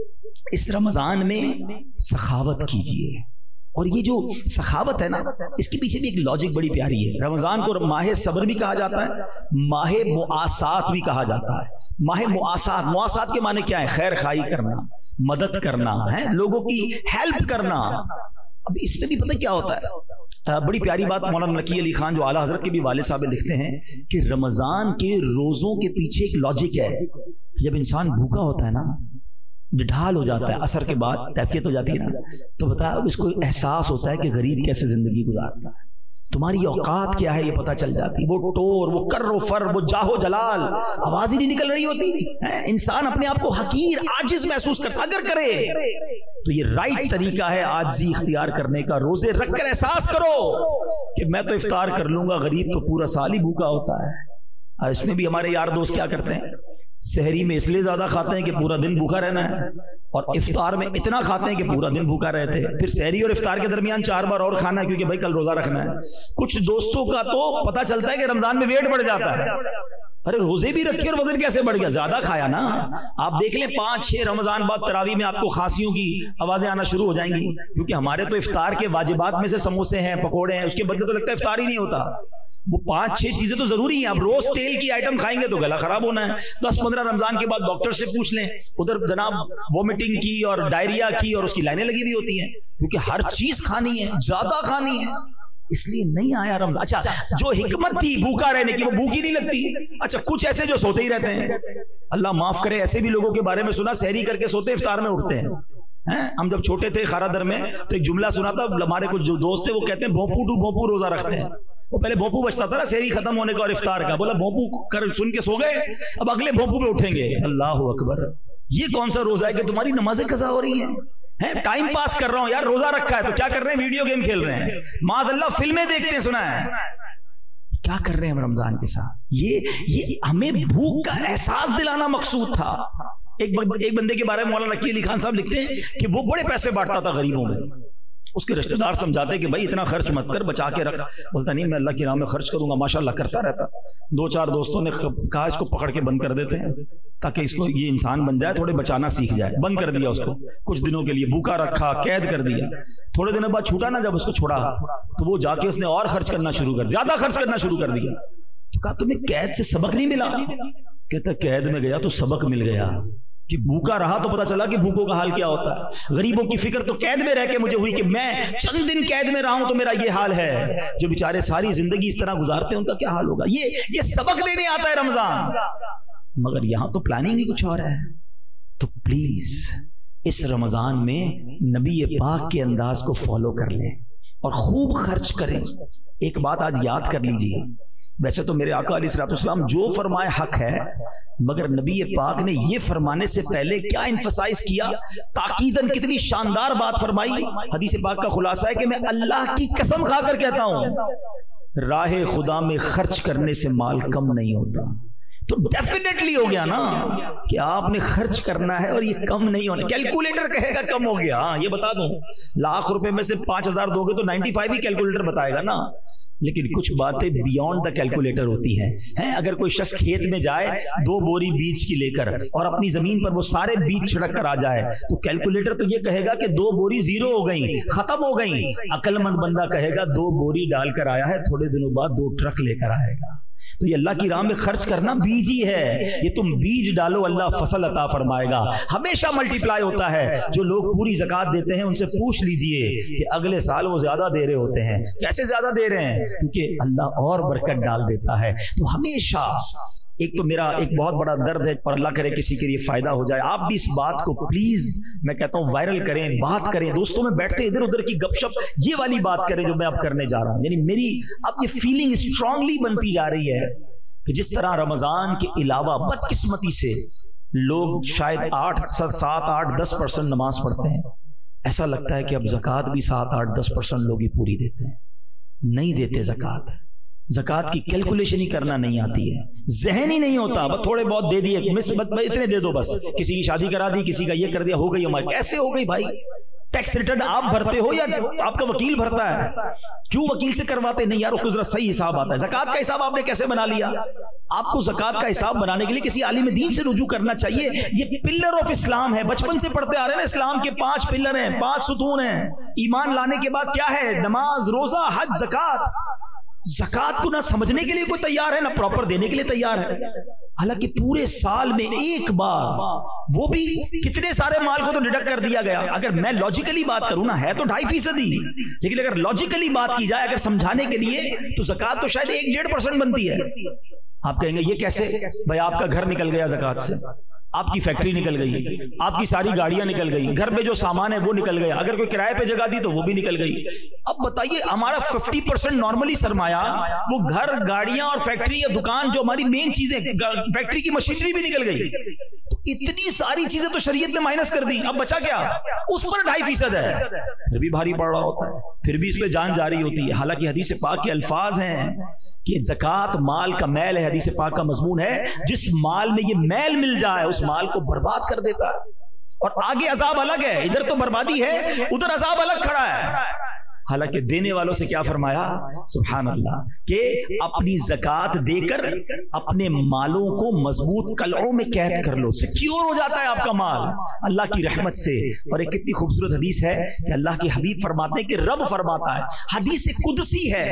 اس رمضان میں سخاوت کیجئے. اور یہ جو سخاوت ہے نا, اس کے پیچھے بھی ایک لاجک بڑی پیاری ہے. رمضان کو ماہ صبر بھی کہا جاتا ہے, ماہ مواسات بھی کہا جاتا ہے. ماہ مواسات کے معنی کیا ہے؟ خیر خواہی کرنا, مدد کرنا ہے, لوگوں کی ہیلپ کرنا. اب اس میں بھی پتہ کیا ہوتا ہے, بڑی پیاری بات مولانا نقی علی خان جو اعلیٰ حضرت کے بھی والد صاحب لکھتے ہیں کہ رمضان کے روزوں کے پیچھے ایک لاجک ہے. جب انسان بھوکا ہوتا ہے نا, ڈھال ہو جاتا ہے, عصر کے بعد کیفیت ہو جاتی ہے نا, تو بتا اس کو احساس ہوتا ہے کہ غریب کیسے زندگی گزارتا ہے. تمہاری اوقات کیا ہے یہ پتہ چل جاتی. وہ ٹور، وہ کر و فر، وہ جاہو جلال، آواز ہی نہیں نکل رہی ہوتی. انسان اپنے آپ کو حقیر، عاجز محسوس کرتا. اگر کرے تو یہ رائٹ طریقہ ہے عاجزی اختیار کرنے کا. روزے رکھ کر احساس کرو کہ میں تو افطار کر لوں گا، غریب تو پورا سال ہی بھوکا ہوتا ہے. اور اس میں بھی ہمارے یار دوست کیا کرتے ہیں، سحری میں اس لیے زیادہ کھاتے ہیں کہ پورا دن بھوکا رہنا ہے، اور افطار میں اتنا کھاتے ہیں کہ پورا دن بھوکا رہتے ہیں. پھر سحری اور افطار کے درمیان 4 بار اور کھانا ہے کیونکہ بھائی کل روزہ رکھنا ہے. کچھ دوستوں کا تو پتہ چلتا ہے کہ رمضان میں ویٹ بڑھ جاتا ہے. ارے روزے بھی رکھے اور وزن کیسے بڑھ گیا؟ زیادہ کھایا نا. آپ دیکھ لیں 5-6 رمضان بعد تراویح میں آپ کو کھانسیوں کی آوازیں آنا شروع ہو جائیں گی، کیونکہ ہمارے تو افطار کے واجبات میں سے سموسے ہیں، پکوڑے ہیں، اس کے بدلے تو لگتا ہے افطار ہی نہیں ہوتا. وہ 5-6 چیزیں تو ضروری ہیں. آپ روز تیل کی آئٹم کھائیں گے تو گلا خراب ہونا ہے. 10-15 رمضان کے بعد ڈاکٹر سے پوچھ لیں، ادھر جناب وومٹنگ کی اور ڈائریا کی اور اس کی لائنیں لگی ہوئی ہوتی ہیں، کیونکہ ہر چیز کھانی ہے، زیادہ کھانی ہے، اس لیے نہیں آیا رمضان. اچھا جو حکمت تھی بھوکا رہنے کی وہ بھوک ہی نہیں لگتی. اچھا کچھ ایسے جو سوتے ہی رہتے ہیں، اللہ معاف کرے، ایسے بھی لوگوں کے بارے میں سنا سحری کر کے سوتے افطار میں اٹھتے ہیں. ہم جب چھوٹے تھے خارا در میں تو ایک جملہ سنا تھا، ہمارے کچھ جو دوست تھے وہ کہتے ہیں بھونپو ٹو بھونپو روزہ رکھتے ہیں. وہ پہلے بھونپو بچتا تھا نا سحری ختم ہونے کا اور افطار کا، بولا بھونپو کر سن کے سو گئے، اب اگلے بھونپو پہ اٹھیں گے. اللہ اکبر، یہ کون سا روزہ ہے کہ تمہاری نمازیں قضا ہو رہی ہیں؟ ٹائم پاس کر رہا ہوں یار، روزہ رکھا ہے تو کیا کر رہے ہیں؟ ویڈیو گیم کھیل رہے ہیں، معاذ اللہ فلمیں دیکھتے ہیں. سنا ہے کیا کر رہے ہیں ہم رمضان کے ساتھ؟ یہ ہمیں بھوک کا احساس دلانا مقصود تھا. ایک بندے کے بارے میں مولانا نقی علی خان صاحب لکھتے ہیں کہ وہ بڑے پیسے بانٹتا تھا غریبوں میں. اس کے رشتہ دار سمجھاتے کہ بھائی اتنا خرچ مت کر، بچا کے رکھ. بولتا نہیں میں اللہ کی راہ میں خرچ کروں گا. ماشاءاللہ کرتا رہتا. 2-4 دوستوں نے کہا اس کو پکڑ کے بند کر دیتے ہیں تاکہ اس کو یہ انسان بن جائے، تھوڑے بچانا سیکھ جائے. بند کر دیا اس کو کچھ دنوں کے لیے، بھوکا رکھا، قید کر دیا. تھوڑے دنوں بعد چھوٹا نا، جب اس کو چھوڑا تو وہ جا کے اس نے اور خرچ کرنا شروع کر، زیادہ خرچ کرنا شروع کر دیا. تو کہا تمہیں قید سے سبق نہیں ملا؟ کہتا قید میں گیا تو سبق مل گیا کہ بھوکا رہا تو پتا چلا کہ بھوکوں کا حال کیا ہوتا ہے. غریبوں کی فکر تو قید میں رہ کے مجھے ہوئی کہ میں چند دن قید میں رہا ہوں تو میرا یہ حال ہے. جو بیچارے ساری زندگی اس طرح گزارتے ہیں ان کا کیا حال ہوگا. یہ سبق دینے آتا ہے رمضان. مگر یہاں تو پلاننگ ہی کچھ اور ہے. تو پلیز اس رمضان میں نبی پاک کے انداز کو فالو کر لیں اور خوب خرچ کریں. ایک بات آج یاد کر لیجیے، ویسے تو میرے آقا علیہ الصلوۃ والسلام جو فرمائے حق ہے، مگر نبی پاک نے یہ فرمانے سے پہلے کیا ایمفسائز کیا، تاکیداً کتنی شاندار بات فرمائی. حدیث پاک کا خلاصہ ہے کہ میں اللہ کی قسم کھا کر کہتا ہوں راہ خدا میں خرچ کرنے سے مال کم نہیں ہوتا. تو ڈیفینیٹلی ہو گیا نا کہ آپ نے خرچ کرنا ہے اور یہ کم نہیں ہونا. کیلکولیٹر کہے گا کم ہو گیا. ہاں یہ بتا دوں، ₹1,00,000 میں سے 5,000 دو گے تو 95 ہی کیلکولیٹر بتائے گا نا. لیکن کچھ باتیں بیونڈ دا کیلکولیٹر ہوتی ہیں. اگر کوئی شخص کھیت میں جائے 2 بوری بیج کی لے کر اور اپنی زمین پر وہ سارے بیج چھڑک کر آ جائے تو کیلکولیٹر تو یہ کہے گا کہ 2 بوری زیرو ہو گئی، ختم ہو گئی. عقل مند بندہ کہے گا 2 بوری ڈال کر آیا ہے، تھوڑے دنوں بعد 2 ٹرک لے کر آئے گا. تو یہ اللہ کی راہ میں خرچ کرنا بیج ہی ہے. یہ تم بیج ڈالو اللہ فصل عطا فرمائے گا، ہمیشہ ملٹی پلائی ہوتا ہے. جو لوگ پوری زکوٰۃ دیتے ہیں ان سے پوچھ لیجئے کہ اگلے سال وہ زیادہ دے رہے ہوتے ہیں. کیسے زیادہ دے رہے ہیں؟ کیونکہ اللہ اور برکت ڈال دیتا ہے. تو ہمیشہ ایک تو میرا ایک بہت بڑا درد ہے اور اللہ کرے کسی کے لیے فائدہ ہو جائے. آپ بھی اس بات کو پلیز میں کہتا ہوں وائرل کریں، بات کریں، دوستوں میں بیٹھتے ادھر ادھر کی گپ شپ یہ والی بات کریں جو میں اب کرنے جا رہا ہوں. یعنی میری اب یہ فیلنگ اسٹرانگلی بنتی جا رہی ہے کہ جس طرح رمضان کے علاوہ بدقسمتی سے لوگ شاید 7-8-10% نماز پڑھتے ہیں، ایسا لگتا ہے کہ اب زکوٰۃ بھی 7-8-10% لوگ ہی پوری دیتے ہیں. نہیں دیتے زکوٰۃ. زکوٰۃ کی کیلکولیشن ہی کرنا نہیں آتی ہے، ذہن ہی نہیں ہوتا. بس تھوڑے بہت دے دیے، اتنے دے دو، بس کسی کی شادی کرا دی، کسی کا یہ کر دیا، ہو گئی ہماری. کیسے ہو گئی بھائی؟ ٹیکس ریٹرن آپ بھرتے ہو یا آپ کا وکیل بھرتا ہے؟ کیوں وکیل سے کرواتے نہیں یار؟ اس کو ذرا صحیح حساب آتا ہے. زکوٰۃ کا حساب آپ نے کیسے بنا لیا؟ آپ کو زکوٰۃ کا حساب بنانے کے لیے کسی عالم دین سے رجوع کرنا چاہیے. یہ پلر آف اسلام ہے، بچپن سے پڑھتے آ رہے ہیں نا. اسلام کے 5 پلر ہیں، 5 ستون ہیں. ایمان لانے کے بعد کیا ہے؟ نماز، روزہ، حج، زکوٰۃ. زکوٰۃ کو نہ سمجھنے کے لیے کوئی تیار ہے، نہ پراپر دینے کے لیے تیار ہے. حالانکہ پورے سال میں ایک بار، وہ بھی کتنے سارے مال کو تو ڈڈکٹ کر دیا گیا. اگر میں لاجیکلی بات کروں نا، ہے تو 2.5% ہی، لیکن اگر لاجیکلی بات کی جائے، اگر سمجھانے کے لیے، تو زکوٰۃ تو شاید 1-1.5% بنتی ہے. آپ کہیں گے یہ کیسے؟ بھائی آپ کا گھر نکل گیا زکوٰۃ سے، آپ کی فیکٹری نکل گئی، آپ کی ساری گاڑیاں نکل گئی، گھر میں جو سامان ہے وہ نکل گیا، اگر کوئی کرائے پہ جگہ دی تو وہ بھی نکل گئی۔ اب بتائیے ہمارا 50% نارملی سرمایہ وہ گھر، گاڑیاں اور فیکٹری یا دکان، جو ہماری مین چیزیں، فیکٹری کی مشینری بھی نکل گئی، تو اتنی ساری چیزیں تو شریعت نے مائنس کر دی، اب بچا کیا؟ اس پر 2.5% ہے، پھر بھی بھاری پڑ رہا ہوتا ہے، پھر بھی اس پہ جان جاری ہوتی ہے۔ حالانکہ حدیث پاک کے الفاظ ہیں کہ زکوٰۃ مال کا میل ہے، حدیث پاک کا مضمون ہے، جس مال میں یہ میل مل جائے اس مال کو برباد کر دیتا ہے، اور آگے عذاب الگ ہے، ادھر تو بربادی ہے، ادھر عذاب الگ کھڑا ہے۔ حالانکہ دینے والوں سے کیا فرمایا؟ سبحان اللہ، کہ اپنی زکوٰۃ دے کر اپنے مالوں کو مضبوط قلعوں میں قید کر لو، سیکیور ہو جاتا ہے آپ کا مال اللہ کی رحمت سے۔ اور ایک کتنی خوبصورت حدیث ہے کہ اللہ کے حبیب فرماتے ہیں کہ رب فرماتا ہے، حدیث قدسی ہے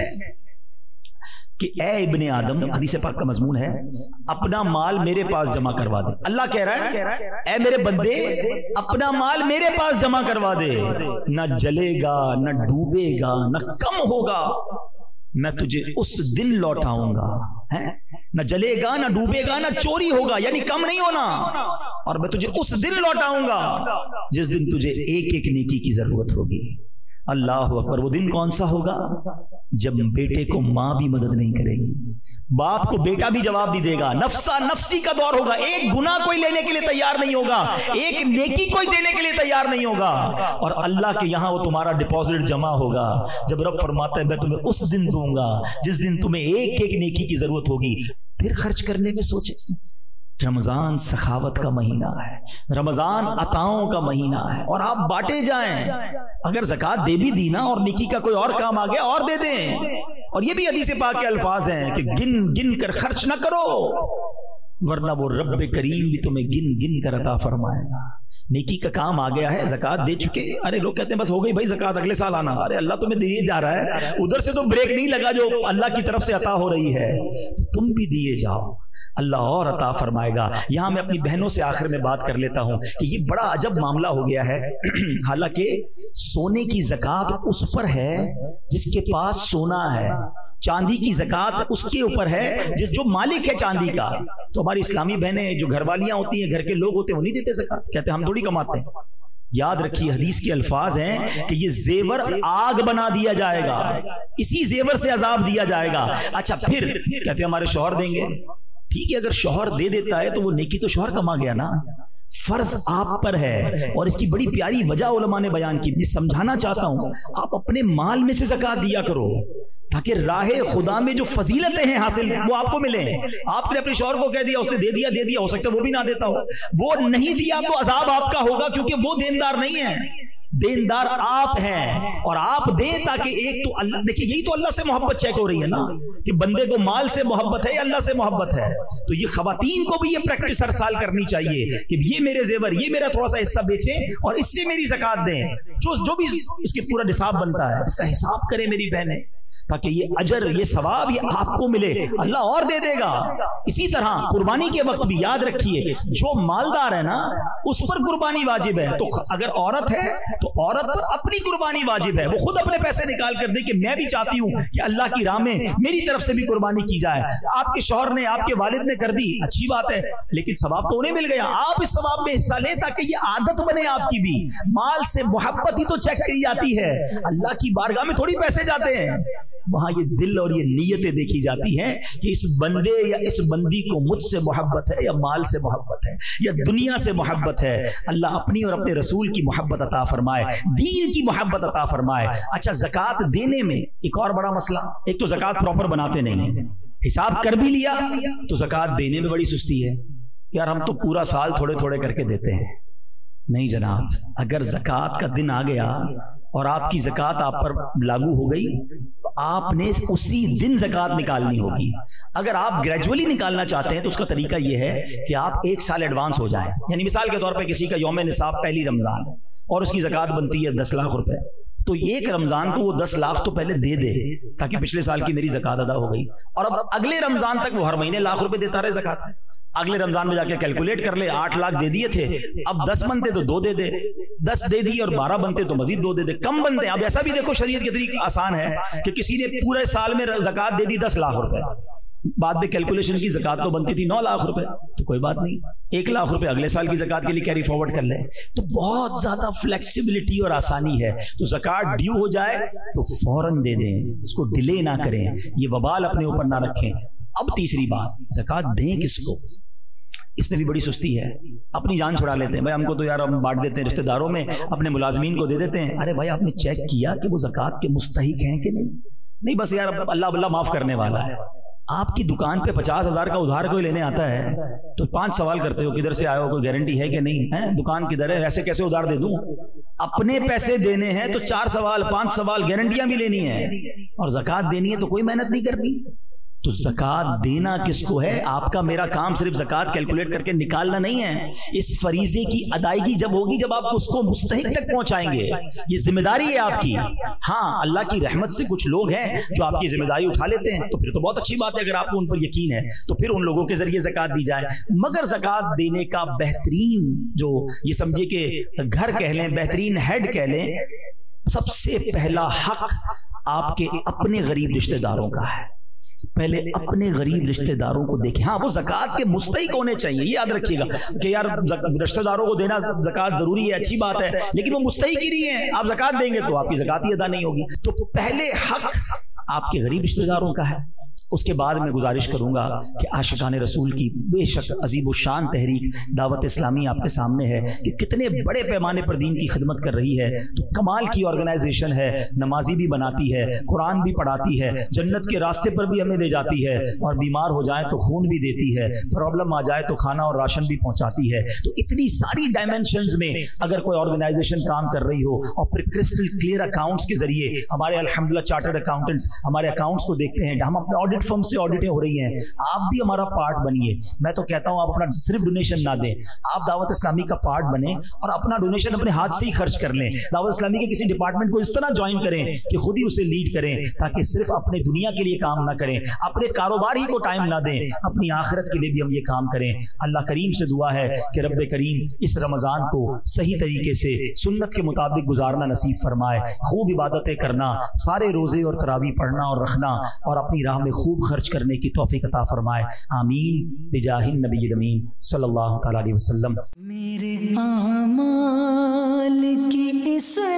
کہ اے ابن آدم، حدیث پاک کا مضمون ہے، اپنا مال میرے پاس جمع کروا دے۔ اللہ کہہ رہا ہے اے میرے بندے اپنا مال میرے پاس جمع کروا دے، نہ جلے گا، نہ ڈوبے گا، نہ کم ہوگا، میں تجھے اس دن لوٹاؤں گا، نہ جلے گا، نہ ڈوبے گا، نہ چوری ہوگا، یعنی کم نہیں ہونا، اور میں تجھے اس دن لوٹاؤں گا جس دن تجھے ایک ایک نیکی کی ضرورت ہوگی۔ اللہ اکبر۔ وہ دن کون سا ہوگا؟ جب بیٹے کو ماں بھی مدد نہیں کرے گی، باپ کو بیٹا بھی جواب نہیں دے گا، نفسا نفسی کا دور ہوگا، ایک گناہ کوئی لینے کے لیے تیار نہیں ہوگا، ایک نیکی کوئی دینے کے لیے تیار نہیں ہوگا، اور اللہ کے یہاں وہ تمہارا ڈپازٹ جمع ہوگا۔ جب رب فرماتا ہے میں تمہیں اس دن دوں گا جس دن تمہیں ایک ایک نیکی کی ضرورت ہوگی، پھر خرچ کرنے میں سوچیں۔ رمضان سخاوت کا مہینہ ہے، رمضان عطاؤں کا مہینہ ہے، اور آپ بانٹے جائیں۔ اگر زکوٰۃ دے بھی دی نا اور نیکی کا کوئی اور کام آ گیا اور دے دیں۔ اور یہ بھی حدیث پاک کے الفاظ ہیں کہ گن گن کر خرچ نہ کرو، ورنہ وہ رب کریم بھی تمہیں گن گن کر عطا فرمائے گا۔ نیکی کا کام آ گیا ہے، زکوٰۃ دے چکے، ارے لوگ کہتے ہیں بس ہو گئی بھائی زکوٰۃ، اگلے سال آنا، ارے اللہ تمہیں دیے جا رہا ہے، ادھر سے تو بریک نہیں لگا جو اللہ کی طرف سے عطا ہو رہی ہے، تم بھی دیے جاؤ، اللہ اور عطا فرمائے گا۔ یہاں میں اپنی بہنوں سے آخر میں بات کر لیتا ہوں کہ یہ بڑا عجب معاملہ ہو گیا ہے۔ حالانکہ سونے کی زکوٰۃ اس پر ہے جس کے پاس سونا ہے، چاندی کی زکوٰۃ اس کے اوپر ہے جو مالک ہے چاندی کا۔ تو ہماری اسلامی بہنیں جو گھر والیاں ہوتی ہیں، گھر کے لوگ ہوتے ہیں، وہ نہیں دیتے زکوٰۃ، کہتے ہیں ہم تھوڑی کماتے ہیں۔ یاد رکھیے حدیث کے الفاظ ہیں کہ یہ زیور آگ بنا دیا جائے گا، اسی زیور سے عذاب دیا جائے گا۔ اچھا پھر کہتے ہیں ہمارے شوہر دیں گے، ٹھیک ہے، اگر شوہر دے دیتا ہے تو وہ نیکی تو شوہر کما گیا نا، فرض آپ پر ہے۔ اور اس کی بڑی پیاری وجہ علماء نے بیان کی، یہ سمجھانا چاہتا ہوں، آپ اپنے مال میں سے زکوٰۃ دیا کرو تاکہ راہ خدا میں جو فضیلتیں ہیں حاصل وہ آپ کو ملیں۔ آپ نے اپنے شوہر کو کہہ دیا، اس نے دے دیا، ہو سکتا ہے وہ بھی نہ دیتا ہو، وہ نہیں دیا تو عذاب آپ کا ہوگا، کیونکہ وہ دیندار نہیں ہے، دیندار آپ ہیں، اور آپ دیں تاکہ ایک تو اللہ، دیکھیں یہی تو اللہ سے محبت چیک ہو رہی ہے نا، کہ بندے کو مال سے محبت ہے یا اللہ سے محبت ہے۔ تو یہ خواتین کو بھی یہ پریکٹس ہر سال کرنی چاہیے کہ یہ میرے زیور، یہ میرا تھوڑا سا حصہ بیچیں اور اس سے میری زکوٰۃ دیں، جو بھی اس کے پورا نصاب بنتا ہے اس کا حساب کریں میری بہنیں، تاکہ یہ اجر، یہ ثواب یہ آپ کو ملے، اللہ اور دے دے گا۔ اسی طرح قربانی کے وقت بھی یاد رکھیے، جو مالدار ہے نا اس پر قربانی واجب ہے، تو اگر عورت ہے تو عورت پر اپنی قربانی واجب ہے، وہ خود اپنے پیسے نکال کر دے کہ میں بھی چاہتی ہوں کہ اللہ کی راہ میں میری طرف سے بھی قربانی کی جائے۔ آپ کے شوہر نے، آپ کے والد نے کر دی، اچھی بات ہے، لیکن ثواب تو انہیں مل گیا، آپ اس ثواب میں حصہ لیں تاکہ یہ عادت بنے آپ کی بھی۔ مال سے محبت ہی تو چیک کری جاتی ہے، اللہ کی بارگاہ میں تھوڑی پیسے جاتے ہیں، وہاں یہ دل اور یہ نیتیں دیکھی جاتی ہیں کہ اس بندے یا اس بندی کو مجھ سے محبت ہے یا مال سے محبت ہے یا دنیا سے محبت ہے۔ اللہ اپنی اور اپنے رسول کی محبت عطا فرمائے، دین کی محبت عطا فرمائے۔ اچھا زکوٰۃ دینے میں ایک اور بڑا مسئلہ، ایک تو زکوٰۃ پراپر بناتے نہیں ہیں، حساب کر بھی لیا تو زکوٰۃ دینے میں بڑی سستی ہے، یار ہم تو پورا سال تھوڑے تھوڑے کر کے دیتے ہیں۔ نہیں جناب، اگر زکوٰۃ کا دن آ گیا اور آپ کی زکوٰۃ آپ پر لاگو ہو گئی تو آپ نے اسی دن زکوٰۃ نکالنی ہوگی۔ اگر آپ گریجولی نکالنا چاہتے ہیں تو اس کا طریقہ یہ ہے کہ آپ 1 سال ایڈوانس ہو جائیں، یعنی مثال کے طور پہ کسی کا یوم نصاب پہلی رمضان اور اس کی زکوٰۃ بنتی ہے 10 لاکھ روپے، تو ایک رمضان کو وہ 10 لاکھ تو پہلے دے دے تاکہ پچھلے سال کی میری زکوٰۃ ادا ہو گئی، اور اب اگلے رمضان تک وہ ہر مہینے لاکھ روپے دیتا رہے زکوٰۃ۔ اگلے رمضان میں جا کے کیلکولیٹ کر لے، 8 لاکھ دے دیے تھے، اب 10 بنتے تو 2 دے دے، 10 دے دی اور 12 بنتے تو مزید 2 دے دے، کم بنتے ہیں۔ اب ایسا بھی دیکھو شریعت کے طریقے آسان ہے کہ کسی نے پورے سال میں زکوٰۃ دے دی 10 لاکھ روپے، بعد میں کیلکولیشن کی زکات تو بنتی تھی 9 لاکھ روپے، تو کوئی بات نہیں 1 لاکھ روپے اگلے سال کی زکات کے لیے کیری فارورڈ کر لیں. تو بہت زیادہ فلیکسیبلٹی اور آسانی ہے. تو زکات ڈیو ہو جائے تو فوراً دے دیں، اس کو ڈیلے نہ کریں، یہ وبال اپنے اوپر نہ رکھیں. اب تیسری بات، زکات دیں کس کو؟ اس میں بھی بڑی سستی ہے. اپنی جان چھڑا لیتے ہیں، بھائی ہم کو تو یار ہم بانٹ دیتے ہیں رشتہ داروں میں، اپنے ملازمین کو دے دیتے ہیں. ارے بھائی آپ نے چیک کیا کہ وہ زکات کے مستحق ہیں کہ نہیں؟ بس یار اللہ معاف کرنے والا ہے. آپ کی دکان پہ 50,000 کا ادھار کوئی لینے آتا ہے تو 5 سوال کرتے ہو، کدھر سے آئے ہو، کوئی گارنٹی ہے کہ نہیں ہے، دکان کدھر ہے، ایسے کیسے ادھار دے دوں؟ اپنے پیسے دینے ہیں تو 4 سوال 5 سوال گارنٹیاں بھی لینی ہے، اور زکات دینی ہے تو کوئی محنت نہیں کرنی. تو زکات دینا کس کو ہے؟ آپ کا میرا کام صرف زکات کیلکولیٹ کر کے نکالنا نہیں ہے. اس فریضے کی ادائیگی جب ہوگی جب آپ اس کو مستحق تک پہنچائیں گے، یہ ذمہ داری ہے آپ کی. ہاں اللہ کی رحمت سے کچھ لوگ ہیں جو آپ کی ذمہ داری اٹھا لیتے ہیں، تو پھر تو بہت اچھی بات ہے. اگر آپ کو ان پر یقین ہے تو پھر ان لوگوں کے ذریعے زکات دی جائے. مگر زکات دینے کا بہترین جو یہ سمجھے کہ گھر کہہ لیں، بہترین ہیڈ کہہ لیں، سب سے پہلا حق آپ کے اپنے غریب رشتہ داروں کا ہے. پہلے اپنے غریب رشتہ داروں کو دیکھیں. ہاں وہ زکات کے مستحق ہونے چاہیے، یہ یاد رکھیے گا کہ یار رشتہ داروں کو دینا زکات ضروری ہے، اچھی بات ہے، لیکن وہ مستحق ہی نہیں ہے. آپ زکات دیں گے تو آپ کی زکات ہی ادا نہیں ہوگی. تو پہلے حق آپ کے غریب رشتہ داروں کا ہے. اس کے بعد میں گزارش کروں گا کہ عاشقان رسول کی بے شک عظیم الشان تحریک دعوت اسلامی آپ کے سامنے ہے کہ کتنے بڑے پیمانے پر دین کی خدمت کر رہی ہے. تو کمال کی آرگنائزیشن ہے، نمازی بھی بناتی ہے، قرآن بھی پڑھاتی ہے، جنت کے راستے پر بھی ہمیں لے جاتی ہے، اور بیمار ہو جائیں تو خون بھی دیتی ہے، پرابلم آ جائے تو کھانا اور راشن بھی پہنچاتی ہے. تو اتنی ساری ڈائمینشنز میں اگر کوئی آرگنائزیشن کام کر رہی ہو، اور پھر کرسٹل کلیئر اکاؤنٹس کے ذریعے ہمارے الحمدللہ چارٹرڈ اکاؤنٹنٹس ہمارے اکاؤنٹس کو دیکھتے ہیں، ہم اپنے آڈٹ فرم سے آڈٹیں ہو رہی ہیں، آپ بھی ہمارا پارٹ بنیے. میں تو کہتا ہوں آپ اپنا صرف ڈونیشن نہ دیں، آپ دعوت اسلامی کا پارٹ بنیں اور اپنا ڈونیشن اپنے ہاتھ سے ہی خرچ کر لیں. دعوت اسلامی کے کسی ڈپارٹمنٹ کو اس طرح جوائن کریں کہ خود ہی اسے لیڈ کریں، تاکہ صرف اپنے دنیا کے لیے کام نہ کریں، اپنے کاروبار ہی کو ٹائم نہ دیں، اپنی آخرت کے لیے بھی ہم یہ کام کریں. اللہ کریم سے دعا ہے کہ رب کریم اس رمضان کو صحیح طریقے سے سنت کے مطابق گزارنا نصیب فرمائے، خوب عبادتیں کرنا، سارے روزے اور تراویح پڑھنا اور رکھنا، اور اپنی راہ میں خوب خرچ کرنے کی توفیق عطا فرمائے. آمین بجاہ النبی الامین صلی اللہ تعالی علیہ وسلم. میرے اعمال کی اس